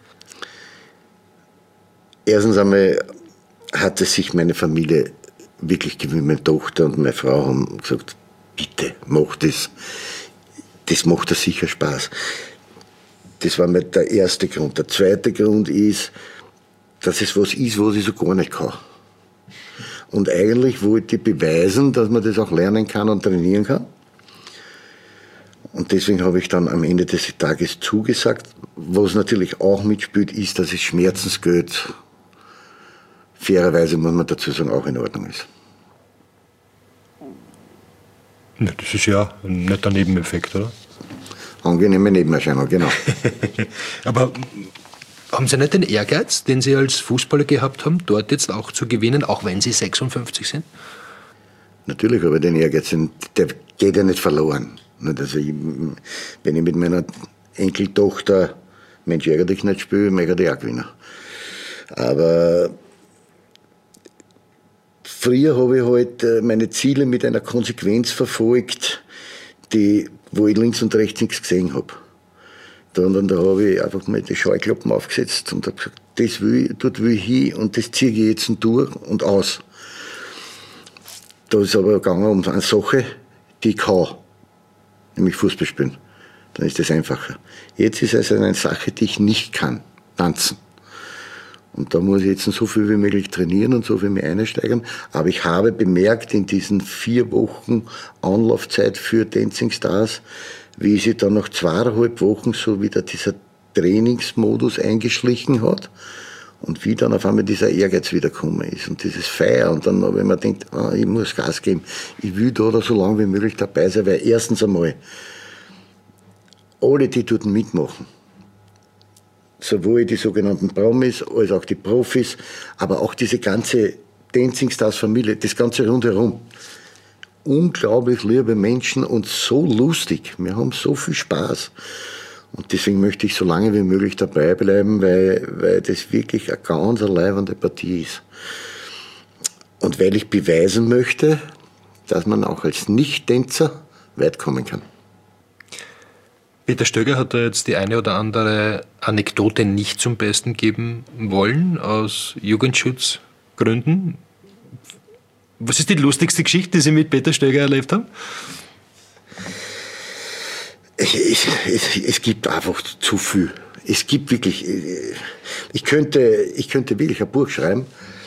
Speaker 3: Erstens einmal hatte sich meine Familie wirklich gewöhnt. Meine Tochter und meine Frau haben gesagt, bitte, mach das. Das macht da sicher Spaß. Das war mir der erste Grund. Der zweite Grund ist, dass es was ist, was ich so gar nicht kann. Und eigentlich wollte ich beweisen, dass man das auch lernen kann und trainieren kann. Und deswegen habe ich dann am Ende des Tages zugesagt. Was natürlich auch mitspielt, ist, dass das Schmerzensgeld fairerweise, muss man dazu sagen, auch in Ordnung ist.
Speaker 1: Das ist ja ein netter Nebeneffekt, oder?
Speaker 3: Angenehme Nebenerscheinung, genau.
Speaker 1: Aber haben Sie nicht den Ehrgeiz, den Sie als Fußballer gehabt haben, dort jetzt auch zu gewinnen, auch wenn Sie 56 sind?
Speaker 3: Natürlich habe ich den Ehrgeiz, der geht ja nicht verloren. Also wenn ich mit meiner Enkeltochter Mensch, ärgere dich nicht spiele, möchte ich auch gewinnen. Aber früher habe ich halt meine Ziele mit einer Konsequenz verfolgt, wo ich links und rechts nichts gesehen habe. Da habe ich einfach mal die Scheuklappen aufgesetzt und habe gesagt, das will ich, dort will ich hin und das ziehe ich jetzt durch und aus. Da ist aber gegangen um eine Sache, die ich kann, nämlich Fußball spielen. Dann ist das einfacher. Jetzt ist es eine Sache, die ich nicht kann, tanzen. Und da muss ich jetzt so viel wie möglich trainieren und so viel mich einsteigern. Aber ich habe bemerkt, in diesen 4 Wochen Anlaufzeit für Dancing Stars, wie sich dann nach 2,5 Wochen so wieder dieser Trainingsmodus eingeschlichen hat und wie dann auf einmal dieser Ehrgeiz wiedergekommen ist und dieses Feier. Und dann habe ich mir gedacht, ich muss Gas geben. Ich will da so lange wie möglich dabei sein, weil erstens einmal alle, die dort mitmachen, sowohl die sogenannten Promis als auch die Profis, aber auch diese ganze Dancing Stars Familie, das ganze rundherum. Unglaublich liebe Menschen und so lustig. Wir haben so viel Spaß. Und deswegen möchte ich so lange wie möglich dabei bleiben, weil das wirklich eine ganz leibende Partie ist. Und weil ich beweisen möchte, dass man auch als Nicht-Tänzer weit kommen kann.
Speaker 1: Peter Stöger hat da jetzt die eine oder andere Anekdote nicht zum Besten geben wollen, aus Jugendschutzgründen. Was ist die lustigste Geschichte, die Sie mit Peter Stöger erlebt haben?
Speaker 3: Es gibt einfach zu viel. Es gibt wirklich, ich könnte wirklich ein Buch schreiben,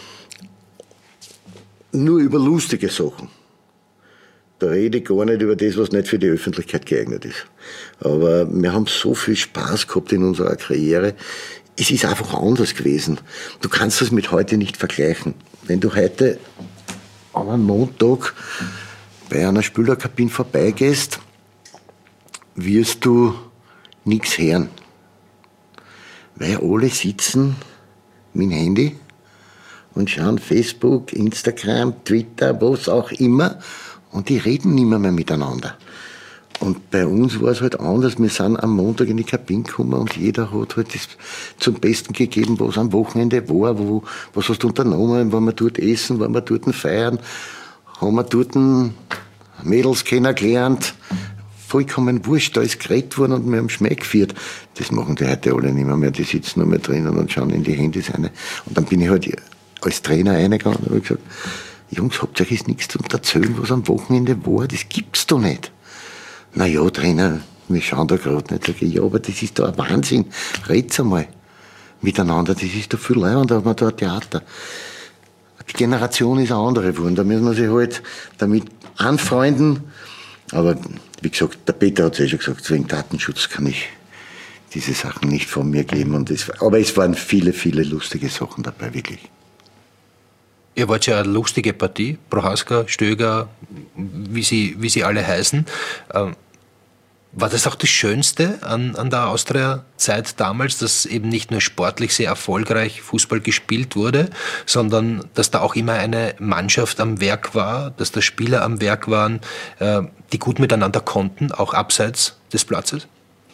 Speaker 3: nur über lustige Sachen. Da rede ich gar nicht über das, was nicht für die Öffentlichkeit geeignet ist. Aber wir haben so viel Spaß gehabt in unserer Karriere. Es ist einfach anders gewesen. Du kannst das mit heute nicht vergleichen. Wenn du heute an einem Montag bei einer Spülerkabine vorbeigehst, wirst du nichts hören. Weil alle sitzen mit dem Handy und schauen Facebook, Instagram, Twitter, was auch immer, und die reden nicht mehr miteinander. Und bei uns war es halt anders. Wir sind am Montag in die Kabine gekommen und jeder hat halt das zum Besten gegeben, was am Wochenende war, was hast du unternommen, waren wir dort essen, waren wir dort feiern, haben wir dort Mädels kennengelernt. Vollkommen wurscht, da ist geredet worden und wir haben Schmäh geführt. Das machen die heute alle nicht mehr. Die sitzen nur mehr drinnen und schauen in die Handys rein. Und dann bin ich halt als Trainer reingegangen und habe gesagt, Jungs, habt ihr euch nichts zu erzählen, was am Wochenende war? Das gibt's doch nicht. Na ja, Trainer, wir schauen da gerade nicht. Sag ich, ja, aber das ist doch ein Wahnsinn. Red's einmal miteinander. Das ist doch viel leichter, da haben wir da ein Theater. Die Generation ist eine andere geworden. Da müssen wir sich halt damit anfreunden. Aber wie gesagt, der Peter hat es ja schon gesagt, wegen Datenschutz kann ich diese Sachen nicht von mir geben. Aber es waren viele, viele lustige Sachen dabei, wirklich.
Speaker 1: Ihr wart ja eine lustige Partie, Prohaska, Stöger, wie sie alle heißen. War das auch das Schönste an der Austria-Zeit damals, dass eben nicht nur sportlich sehr erfolgreich Fußball gespielt wurde, sondern dass da auch immer eine Mannschaft am Werk war, dass da Spieler am Werk waren, die gut miteinander konnten, auch abseits des Platzes?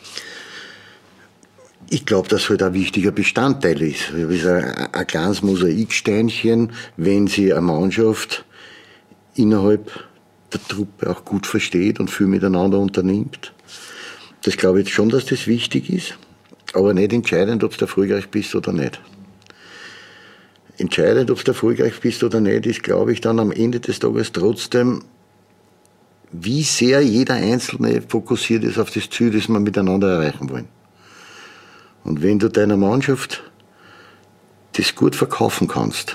Speaker 3: Ich glaube, dass halt ein wichtiger Bestandteil ist. Es ist ein kleines Mosaiksteinchen, wenn sie eine Mannschaft innerhalb der Truppe auch gut versteht und viel miteinander unternimmt. Das glaube ich schon, dass das wichtig ist, aber nicht entscheidend, ob du erfolgreich bist oder nicht. Entscheidend, ob du erfolgreich bist oder nicht, ist, glaube ich, dann am Ende des Tages trotzdem, wie sehr jeder Einzelne fokussiert ist auf das Ziel, das wir miteinander erreichen wollen. Und wenn du deiner Mannschaft das gut verkaufen kannst,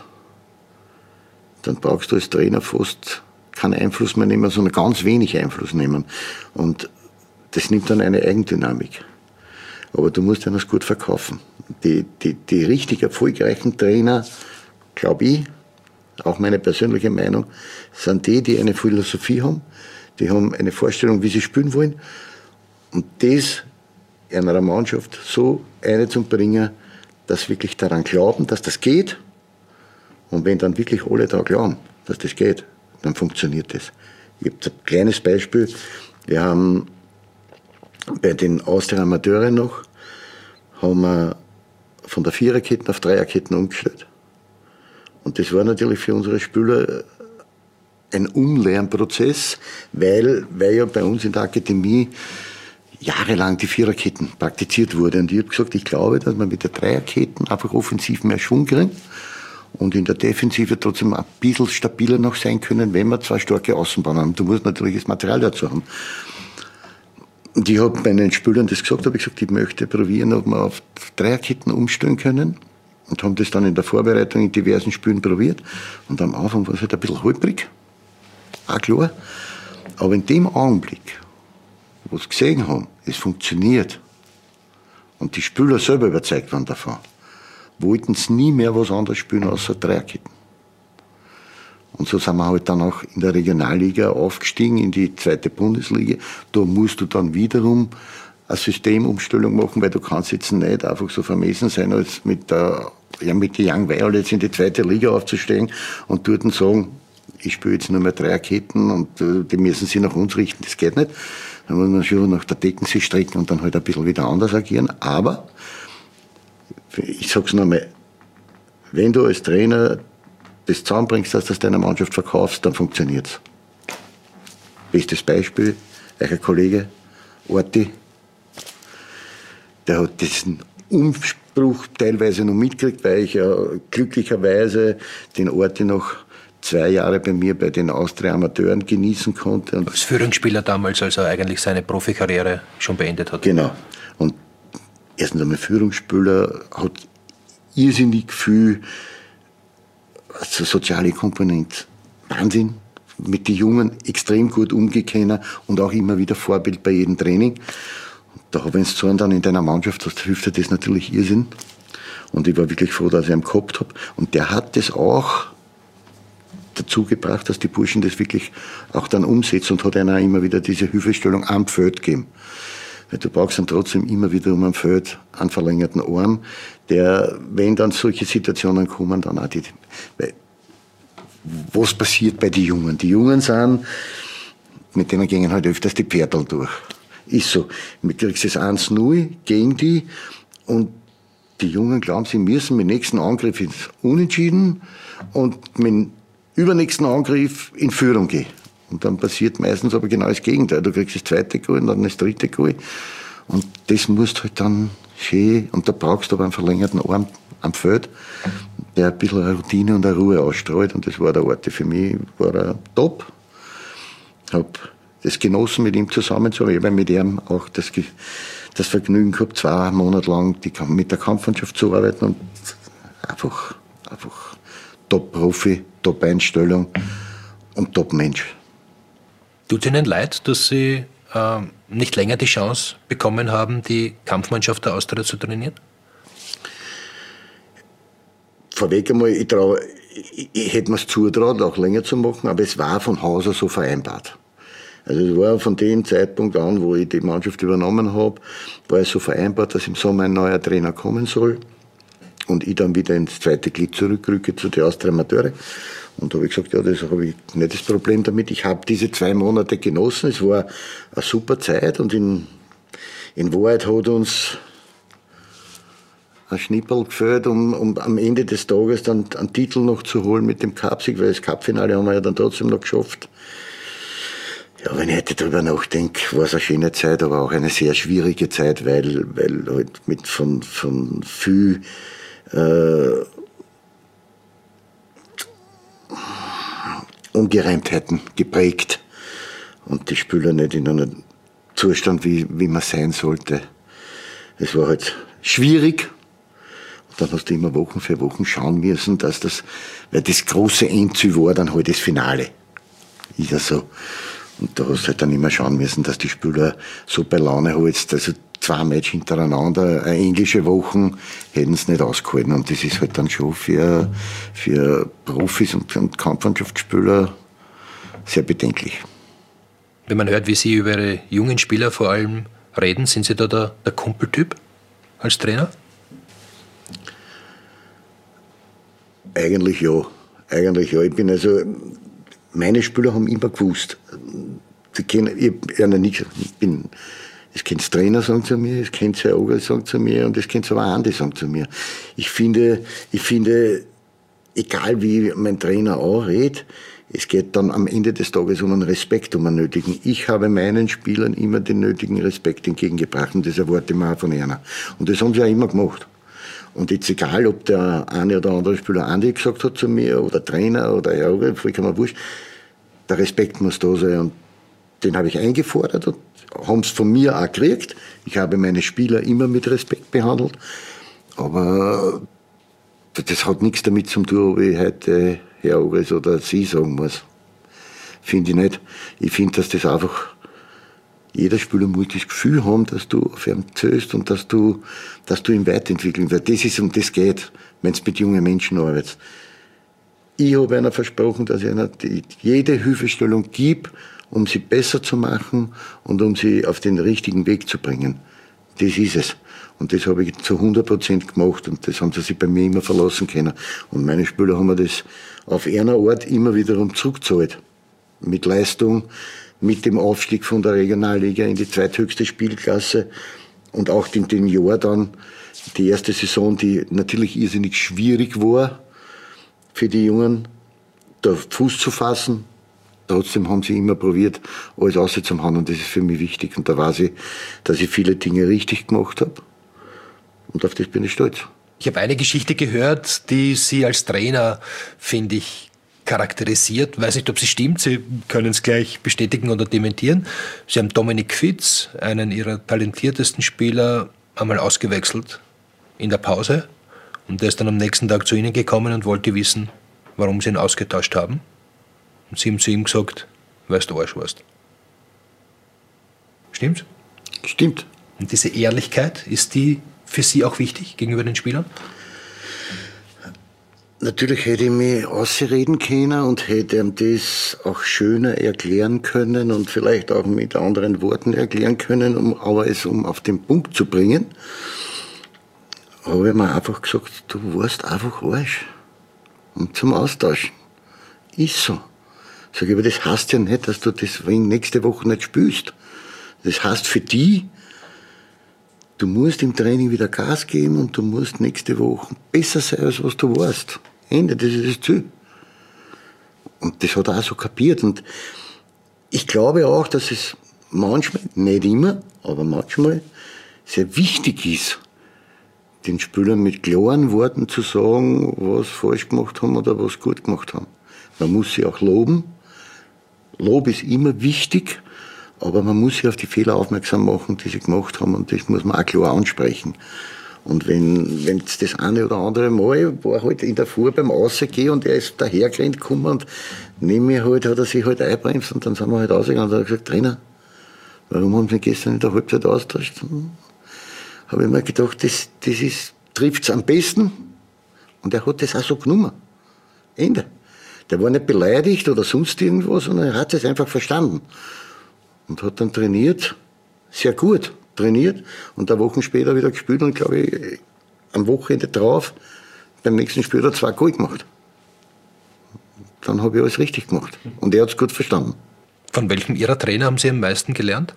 Speaker 3: dann brauchst du als Trainer fast keinen Einfluss mehr nehmen, sondern ganz wenig Einfluss nehmen. Und das nimmt dann eine Eigendynamik. Aber du musst das gut verkaufen. Die richtig erfolgreichen Trainer, glaube ich, auch meine persönliche Meinung, sind die eine Philosophie haben, die haben eine Vorstellung, wie sie spielen wollen. Und das in einer Mannschaft so einzubringen, dass wirklich daran glauben, dass das geht. Und wenn dann wirklich alle daran glauben, dass das geht, dann funktioniert das. Ich habe ein kleines Beispiel. Wir haben bei den Austria-Amateuren noch, haben wir von der Viererketten auf Dreierketten umgestellt. Und das war natürlich für unsere Spieler ein Umlernprozess, weil ja bei uns in der Akademie jahrelang die Viererketten praktiziert wurde. Und ich habe gesagt, ich glaube, dass man mit der Dreierketten einfach offensiv mehr Schwung kriegt und in der Defensive trotzdem ein bisschen stabiler noch sein können, wenn wir zwei starke Außenbahnen haben. Du musst natürlich das Material dazu haben. Und ich habe meinen Spielern das gesagt, habe ich gesagt, ich möchte probieren, ob wir auf Dreierketten umstellen können. Und haben das dann in der Vorbereitung in diversen Spielen probiert. Und am Anfang war es halt ein bisschen holprig, auch klar. Aber in dem Augenblick, wo sie gesehen haben, es funktioniert, und die Spieler selber überzeugt waren davon, wollten sie nie mehr was anderes spielen außer Dreierketten. Und so sind wir halt dann auch in der Regionalliga aufgestiegen, in die 2. Bundesliga. Da musst du dann wiederum eine Systemumstellung machen, weil du kannst jetzt nicht einfach so vermessen sein, als mit den Young Violets in die 2. Liga aufzusteigen und dort sagen, ich spiele jetzt nur mehr Dreierketten und die müssen sich nach uns richten, das geht nicht. Dann muss man schon nach der Decken sich strecken und dann halt ein bisschen wieder anders agieren. Aber, ich sag's nochmal, wenn du als Trainer das zusammenbringst, dass du das deiner Mannschaft verkaufst, dann funktioniert's. Bestes Beispiel, euer Kollege Orti, der hat diesen Umbruch teilweise noch mitgekriegt, weil ich ja glücklicherweise den Ort noch 2 Jahre bei mir bei den Austria-Amateuren genießen konnte. Und
Speaker 1: als Führungsspieler damals, als er eigentlich seine Profikarriere schon beendet hat.
Speaker 3: Genau. Und erstens einmal Führungsspieler hat irrsinnig viel soziale Komponente. Wahnsinn. Mit den Jungen extrem gut umgehen und auch immer wieder Vorbild bei jedem Training. Und da, wenn du so einen dann in deiner Mannschaft hast, hilft dir das natürlich Irrsinn. Und ich war wirklich froh, dass ich ihn gehabt habe. Und der hat das auch dazu gebracht, dass die Burschen das wirklich auch dann umsetzen und hat einer immer wieder diese Hilfestellung am Feld gegeben. Weil du brauchst dann trotzdem immer wieder um am Feld einen verlängerten Arm, der, wenn dann solche Situationen kommen, dann auch weil, was passiert bei den Jungen? Die Jungen sind, mit denen gehen halt öfters die Pferdl durch. Ist so. Du kriegst das 1-0 gegen die und die Jungen glauben, sie müssen mit dem nächsten Angriff ins Unentschieden und mit dem übernächsten Angriff in Führung gehen. Und dann passiert meistens aber genau das Gegenteil. Du kriegst das 2. Goal und dann das 3. Goal. Und das musst halt dann schön, und da brauchst du aber einen verlängerten Arm am Feld, der ein bisschen eine Routine und eine Ruhe ausstrahlt. Und das war der Ort. Für mich war er top. Ich habe das genossen, mit ihm zusammenzuarbeiten. Ich habe mit ihm auch das Vergnügen gehabt, 2 Monate lang mit der Kampfmannschaft zu arbeiten. Und einfach Top-Profi, Top-Einstellung und Top-Mensch.
Speaker 1: Tut Ihnen leid, dass Sie nicht länger die Chance bekommen haben, die Kampfmannschaft der Austria zu trainieren?
Speaker 3: Vorweg einmal, ich hätte mir es zutraut, auch länger zu machen, aber es war von Haus aus so vereinbart. Also es war von dem Zeitpunkt an, wo ich die Mannschaft übernommen habe, war es so vereinbart, dass im Sommer ein neuer Trainer kommen soll und ich dann wieder ins 2. Glied zurückrücke zu den Austria-Amateure. Und da habe ich gesagt, ja, das habe ich nicht das Problem damit. Ich habe diese 2 Monate genossen. Es war eine super Zeit und in Wahrheit hat uns ein Schnipperl gefällt, um am Ende des Tages dann einen Titel noch zu holen mit dem Cupsieg, weil das Cupfinale haben wir ja dann trotzdem noch geschafft. Ja, wenn ich heute darüber nachdenke, war es eine schöne Zeit, aber auch eine sehr schwierige Zeit, weil halt von viel Ungereimtheiten geprägt und die Spieler nicht in einem Zustand, wie man sein sollte. Es war halt schwierig. Und dann hast du immer Wochen für Wochen schauen müssen, weil das große Endziel war dann halt das Finale. Ist ja so. Und da hast du halt dann immer schauen müssen, dass die Spieler so bei Laune holst. Also 2 Matches hintereinander, eine englische Woche, hätten es nicht ausgehalten. Und das ist halt dann schon für Profis und Kampfmannschaftsspieler sehr bedenklich.
Speaker 1: Wenn man hört, wie Sie über Ihre jungen Spieler vor allem reden, sind Sie da der Kumpeltyp als Trainer?
Speaker 3: Eigentlich ja. Ich bin also, meine Spieler haben immer gewusst. Es kennt Trainer sagen zu mir, es kennt Herr Oger sagen zu mir und es kennt aber auch Andi sagen zu mir. Ich finde, egal wie mein Trainer auch redet, es geht dann am Ende des Tages um einen Respekt, um einen nötigen. Ich habe meinen Spielern immer den nötigen Respekt entgegengebracht und das erwarte ich mir auch von einer. Und das haben sie auch immer gemacht. Und jetzt egal, ob der eine oder andere Spieler Andi gesagt hat zu mir oder Trainer oder Herr Oger, vollkommen wurscht, der Respekt muss da sein und den habe ich eingefordert und haben es von mir auch gekriegt. Ich habe meine Spieler immer mit Respekt behandelt, aber das hat nichts damit zu tun, ob ich heute Herr Ogres oder Sie sagen muss. Finde ich nicht. Ich finde, dass das einfach, jeder Spieler muss das Gefühl haben, dass du auf ihn zählst und dass du ihn weiterentwickeln willst. Das ist, um das geht, wenn es mit jungen Menschen arbeitest. Ich habe einer versprochen, dass ich einer jede Hilfestellung gebe, um sie besser zu machen und um sie auf den richtigen Weg zu bringen. Das ist es. Und das habe ich zu 100% gemacht und das haben sie sich bei mir immer verlassen können. Und meine Spieler haben mir das auf einer Art immer wiederum zurückgezahlt. Mit Leistung, mit dem Aufstieg von der Regionalliga in die zweithöchste Spielklasse und auch in dem Jahr dann die erste Saison, die natürlich irrsinnig schwierig war für die Jungen, da Fuß zu fassen. Trotzdem haben sie immer probiert, alles auszuhauen und das ist für mich wichtig. Und da weiß ich, dass ich viele Dinge richtig gemacht habe Und auf das bin ich stolz.
Speaker 1: Ich habe eine Geschichte gehört, die Sie als Trainer, finde ich, charakterisiert. Weiß nicht, ob sie stimmt. Sie können es gleich bestätigen oder dementieren. Sie haben Dominik Fitz, einen Ihrer talentiertesten Spieler, einmal ausgewechselt in der Pause. Und der ist dann am nächsten Tag zu Ihnen gekommen und wollte wissen, warum Sie ihn ausgetauscht haben. Und Sie haben zu ihm gesagt, weil du Arsch warst. Stimmt's?
Speaker 3: Stimmt.
Speaker 1: Und diese Ehrlichkeit, ist die für Sie auch wichtig gegenüber den Spielern?
Speaker 3: Natürlich hätte ich mich ausreden können und hätte ihm das auch schöner erklären können und vielleicht auch mit anderen Worten erklären können, um auf den Punkt zu bringen. Habe ich mir einfach gesagt, du warst einfach Arsch. Und zum Austauschen. Ist so. Sag ich, aber das heißt ja nicht, dass du deswegen nächste Woche nicht spielst. Das heißt für die, du musst im Training wieder Gas geben und du musst nächste Woche besser sein, als was du warst. Ende, das ist das Ziel. Und das hat er auch so kapiert. Und ich glaube auch, dass es manchmal, nicht immer, aber manchmal sehr wichtig ist, den Spielern mit klaren Worten zu sagen, was falsch gemacht haben oder was gut gemacht haben. Man muss sie auch loben. Lob ist immer wichtig, aber man muss sie auf die Fehler aufmerksam machen, die sie gemacht haben, und das muss man auch klar ansprechen. Und wenn das eine oder andere Mal war halt in der Fuhr beim Rausgehen und er ist dahergerannt gekommen und neben mir halt hat er sich halt einbremst und dann sind wir halt rausgegangen und er hat gesagt, Trainer, warum haben Sie gestern in der Halbzeit austauscht? Habe ich mir gedacht, das trifft es am besten, und er hat das auch so genommen. Ende. Der war nicht beleidigt oder sonst irgendwas, sondern er hat es einfach verstanden. Und hat dann trainiert, sehr gut trainiert, und eine Woche später wieder gespielt und, glaube ich, am Wochenende drauf, beim nächsten Spiel hat er 2 Goal gemacht. Dann habe ich alles richtig gemacht. Und er hat es gut verstanden.
Speaker 1: Von welchem Ihrer Trainer haben Sie am meisten gelernt?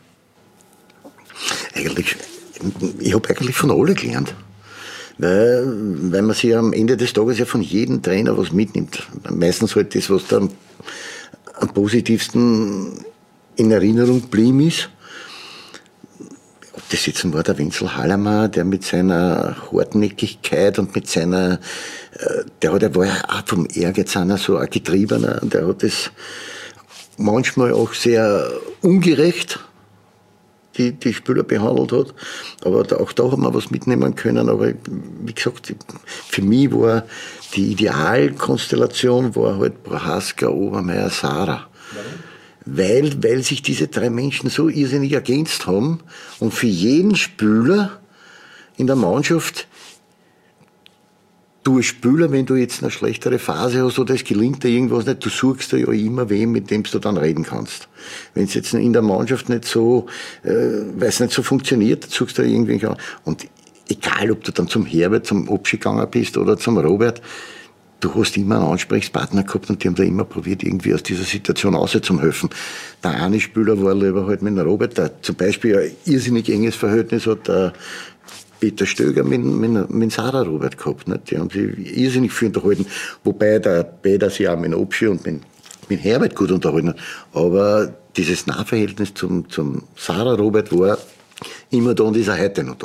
Speaker 3: Ich habe eigentlich von allen gelernt. Weil man sich am Ende des Tages ja von jedem Trainer was mitnimmt. Meistens halt das, was da am positivsten in Erinnerung geblieben ist. Ob das jetzt war der Wenzel Hallermann, der mit seiner Hartnäckigkeit und mit seiner, der war ja auch vom Ehrgeiz einer so ein Getriebener, der hat das manchmal auch sehr ungerecht die Spieler behandelt hat. Aber auch da haben wir was mitnehmen können. Aber wie gesagt, für mich war die Idealkonstellation halt Prohaska, Obermeier, Sara. Weil sich diese 3 Menschen so irrsinnig ergänzt haben und für jeden Spieler in der Mannschaft, du als Spieler, wenn du jetzt eine schlechtere Phase hast oder es gelingt dir irgendwas nicht, du suchst dir ja immer wen, mit dem du dann reden kannst. Wenn es jetzt in der Mannschaft nicht so, weil es nicht so funktioniert, suchst du irgendwen an. Und egal, ob du dann zum Herbert, zum Obschi gegangen bist oder zum Robert, du hast immer einen Ansprechpartner gehabt und die haben da immer probiert, irgendwie aus dieser Situation rauszuhelfen. Der eine Spieler war lieber halt mit dem Robert, der zum Beispiel ein irrsinnig enges Verhältnis hat, der Peter Stöger mit Sarah Robert gehabt. Nicht? Die haben sich irrsinnig viel unterhalten, wobei der Peter sich auch mit Obschi und mit Herbert gut unterhalten hat. Aber dieses Nahverhältnis zum Sarah Robert war immer da und ist auch heute noch da.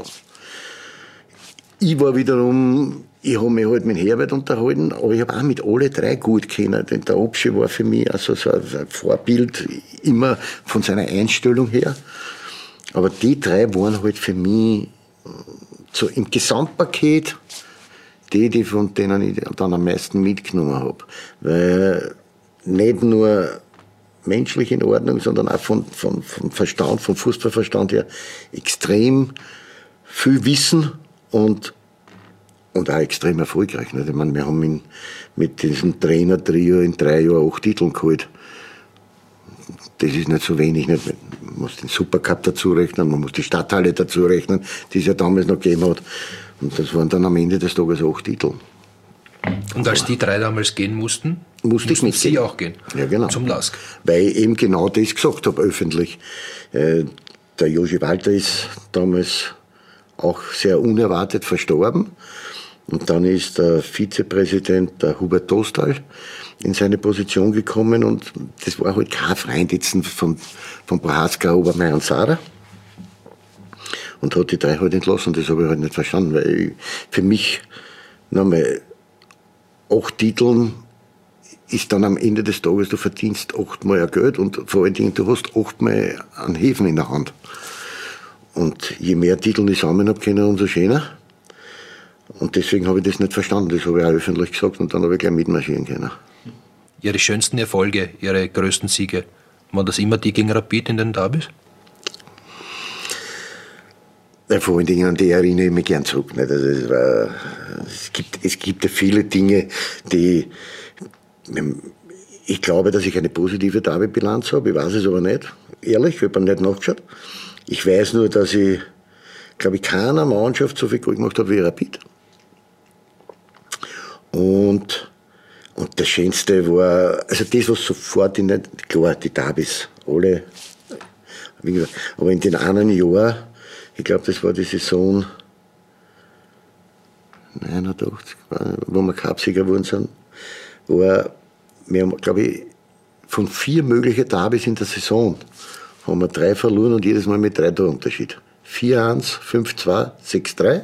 Speaker 3: Ich war wiederum, ich habe mich halt mit Herbert unterhalten, aber ich habe auch mit alle 3 gut kennen. Denn der Obschi war für mich also so ein Vorbild, immer von seiner Einstellung her. Aber die 3 waren halt für mich so im Gesamtpaket die von denen ich dann am meisten mitgenommen habe. Weil nicht nur menschlich in Ordnung, sondern auch vom Verstand, vom Fußballverstand her extrem viel Wissen und auch extrem erfolgreich. Nicht? Ich meine, wir haben mit diesem Trainer-Trio in 3 Jahren 8 Titel geholt. Das ist nicht so wenig. Nicht? Man muss den Supercup dazu rechnen, man muss die Stadthalle dazu rechnen, die es ja damals noch gegeben hat. Und das waren dann am Ende des Tages 8 Titel.
Speaker 1: Und als die 3 damals gehen mussten
Speaker 3: ich nicht
Speaker 1: Sie auch gehen?
Speaker 3: Ja, genau.
Speaker 1: Zum LASK.
Speaker 3: Weil ich eben genau das gesagt habe, öffentlich. Der Jogi Walter ist damals auch sehr unerwartet verstorben. Und dann ist der Vizepräsident, der Hubert Dostal, in seine Position gekommen. Und das war halt kein Freund jetzt von Prohaska, Obermeier und Sarah. und hat die 3 halt entlassen. Das habe ich halt nicht verstanden, weil für mich nochmal 8 Titeln ist dann am Ende des Tages, du verdienst 8-mal ein Geld und vor allen Dingen, du hast 8-mal einen Häfen in der Hand. Und je mehr Titel ich sammeln habe können, umso schöner. Und deswegen habe ich das nicht verstanden. Das habe ich auch öffentlich gesagt und dann habe ich gleich mitmarschieren können.
Speaker 1: Ihre schönsten Erfolge, Ihre größten Siege, waren das immer die gegen Rapid in den Derbys?
Speaker 3: Ja, vor allen Dingen an die erinnere ich mich gern zurück. Nicht? Also es gibt ja viele Dinge, die... Ich glaube, dass ich eine positive Derby-Bilanz habe. Ich weiß es aber nicht. Ehrlich, ich habe nicht nachgeschaut. Ich weiß nur, dass ich, glaube ich, keiner Mannschaft so viel Goal gemacht habe wie Rapid. Und das Schönste war, also das, was sofort in den, klar, die Derbys, alle, wie gesagt, aber in den einen Jahr, ich glaube, das war die Saison 89, wo wir Cupsieger geworden sind, wir haben, glaube ich, von 4 möglichen Derbys in der Saison haben wir 3 verloren und jedes Mal mit 3 Torunterschied. 4-1, 5-2, 6-3.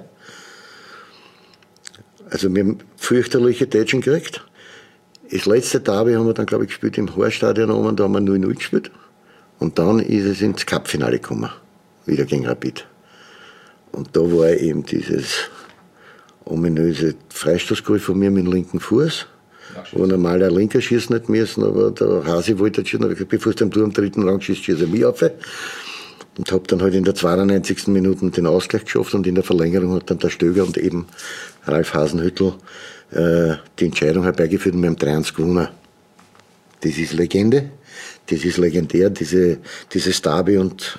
Speaker 3: Also wir haben fürchterliche Tätschen gekriegt. Das letzte Derby haben wir dann, glaube ich, gespielt im Horststadion oben, da haben wir 0-0 gespielt. Und dann ist es ins Cup-Finale gekommen, wieder gegen Rapid. Und da war eben dieses ominöse Freistoßgoal von mir mit dem linken Fuß. Wo normal ein Linker schießen nicht müssen, aber der Hasi wollte schießen, aber ich gesagt, bevor du am dritten Rang schießt, schieße ich mich auf. Und habe dann halt in der 92. Minute den Ausgleich geschafft und in der Verlängerung hat dann der Stöger und eben Ralf Hasenhüttl die Entscheidung herbeigeführt und wir haben 3-1 gewonnen. Das ist Legende, das ist legendär, dieses Derby und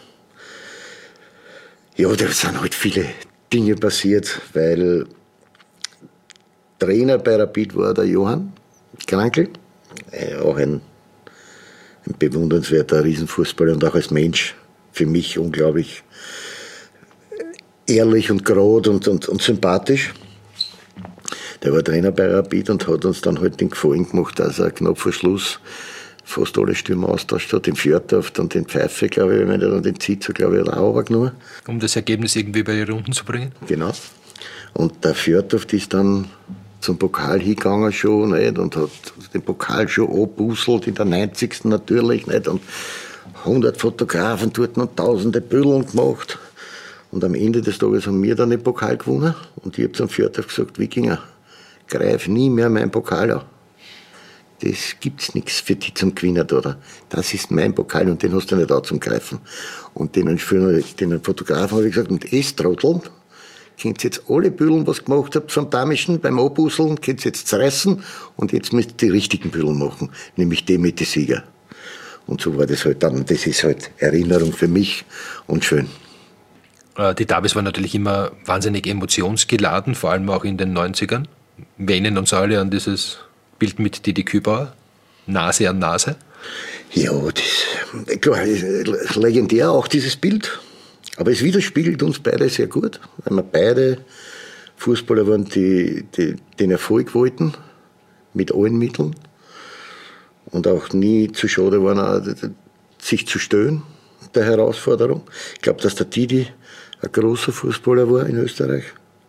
Speaker 3: ja, da sind halt viele Dinge passiert, weil Trainer bei Rapid war der Johann Krankl, auch ein bewundernswerter Riesenfußballer und auch als Mensch für mich unglaublich ehrlich und gerad und sympathisch. Der war Trainer bei Rapid und hat uns dann halt den Gefallen gemacht, dass er knapp vor Schluss fast alle Stürmer austauscht hat, den Fjordhoft und den Pfeife, glaube ich, und den Zitzer, glaube ich, hat er auch runtergenommen.
Speaker 1: Um das Ergebnis irgendwie bei den Runden zu bringen?
Speaker 3: Genau. Und der Fjordhoft ist dann zum Pokal hingegangen schon, nicht? Und hat den Pokal schon abbusselt, in der 90. natürlich, nicht? Und 100 Fotografen dort und tausende Büllen gemacht. Und am Ende des Tages haben wir dann den Pokal gewonnen. Und ich habe zum Fjordhoft gesagt, Wikinger, greif nie mehr meinen Pokal an. Das gibt's nichts für die zum Gewinnen, oder? Das ist mein Pokal und den hast du nicht auch zum Greifen. Und den Fotografen habe ich gesagt, und Trotteln, könnt ihr jetzt alle Bühlen, was ihr gemacht habt vom Damischen beim Abbusseln, könnt ihr jetzt zerreißen und jetzt müsst ihr die richtigen Bühlen machen, nämlich die mit den Sieger. Und so war das halt dann, das ist halt Erinnerung für mich und schön.
Speaker 1: Die Derbys waren natürlich immer wahnsinnig emotionsgeladen, vor allem auch in den 90ern. Wir erinnern uns alle an dieses Bild mit Didi Kübauer, Nase an Nase.
Speaker 3: Ja, das, klar, ist legendär auch dieses Bild. Aber es widerspiegelt uns beide sehr gut, weil wir beide Fußballer waren, die den Erfolg wollten, mit allen Mitteln. Und auch nie zu schade waren, sich zu stellen, der Herausforderung. Ich glaube, dass der Didi ein großer Fußballer war in Österreich.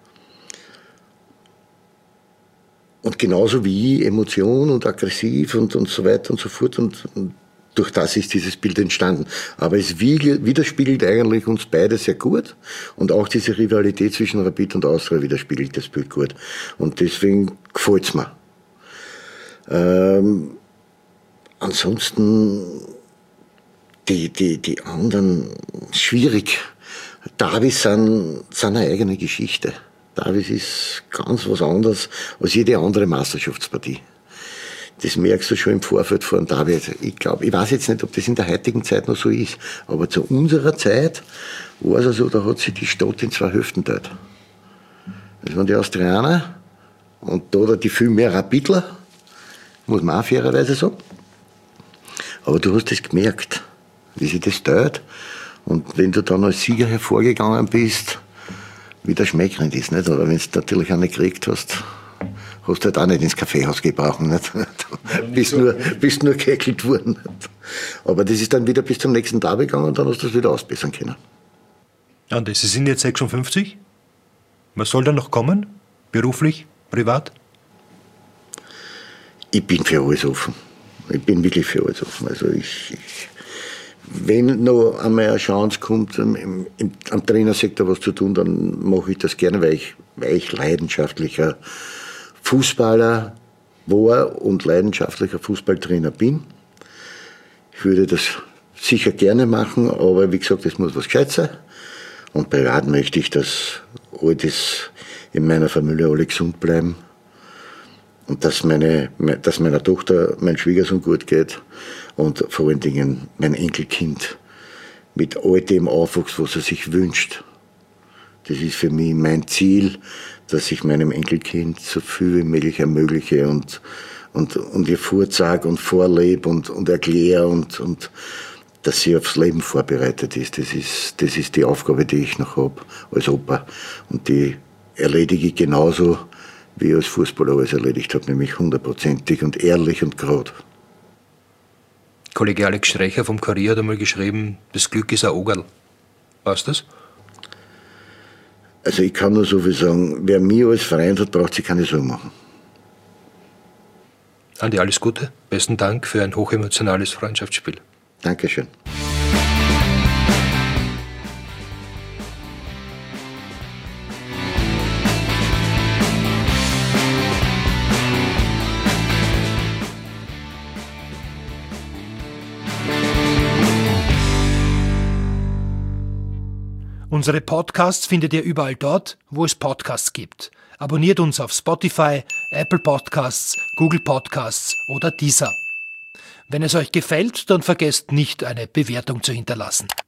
Speaker 3: Und genauso wie ich, Emotion und aggressiv und so weiter und so fort. Und durch das ist dieses Bild entstanden. Aber es widerspiegelt eigentlich uns beide sehr gut. Und auch diese Rivalität zwischen Rapid und Austria widerspiegelt das Bild gut. Und deswegen gefällt's mir. Ansonsten die anderen schwierig. Derbys sind eine eigene Geschichte. Derbys ist ganz was anderes als jede andere Meisterschaftspartie. Das merkst du schon im Vorfeld vor einem Derby. Ich weiß jetzt nicht, ob das in der heutigen Zeit noch so ist, aber zu unserer Zeit war es so, da hat sich die Stadt in 2 Hälften geteilt. Das waren die Austrianer und da die viel mehr Rapidler, muss man auch fairerweise sagen. Aber du hast das gemerkt, wie sich das teilt. Und wenn du dann als Sieger hervorgegangen bist, wie der schmeckend ist, nicht? Aber wenn du natürlich auch nicht gekriegt hast, hast du halt auch nicht ins Kaffeehaus gebrochen, nicht? Bist nur geekelt worden. Nicht? Aber das ist dann wieder bis zum nächsten Derby gegangen und dann hast du es wieder ausbessern können.
Speaker 1: Andi, Sie sind jetzt 56. Was soll da noch kommen? Beruflich? Privat?
Speaker 3: Ich bin für alles offen. Ich bin wirklich für alles offen. Also wenn noch einmal eine Chance kommt, am Trainersektor was zu tun, dann mache ich das gerne, weil ich leidenschaftlicher Fußballer war und leidenschaftlicher Fußballtrainer bin. Ich würde das sicher gerne machen, aber wie gesagt, es muss was Gescheites sein. Und privat möchte ich, dass alles in meiner Familie alle gesund bleiben. Und dass meiner Tochter, mein Schwiegersohn gut geht und vor allen Dingen mein Enkelkind mit all dem aufwächst, was er sich wünscht. Das ist für mich mein Ziel, dass ich meinem Enkelkind so viel wie möglich ermögliche und ihr vorzeige und vorlebe und erkläre und dass sie aufs Leben vorbereitet ist. Das ist die Aufgabe, die ich noch habe als Opa. Und die erledige ich genauso, wie ich als Fußballer alles erledigt habe, nämlich 100%ig und ehrlich und gerade.
Speaker 1: Kollege Alex Strecher vom Kurier hat einmal geschrieben, das Glück ist ein Ogerl. Weißt du das?
Speaker 3: Also ich kann nur so viel sagen, wer mich als Freund hat, braucht sich keine Sorgen machen.
Speaker 1: Andi, alles Gute. Besten Dank für ein hochemotionales Freundschaftsspiel.
Speaker 3: Dankeschön.
Speaker 1: Unsere Podcasts findet ihr überall dort, wo es Podcasts gibt. Abonniert uns auf Spotify, Apple Podcasts, Google Podcasts oder Deezer. Wenn es euch gefällt, dann vergesst nicht, eine Bewertung zu hinterlassen.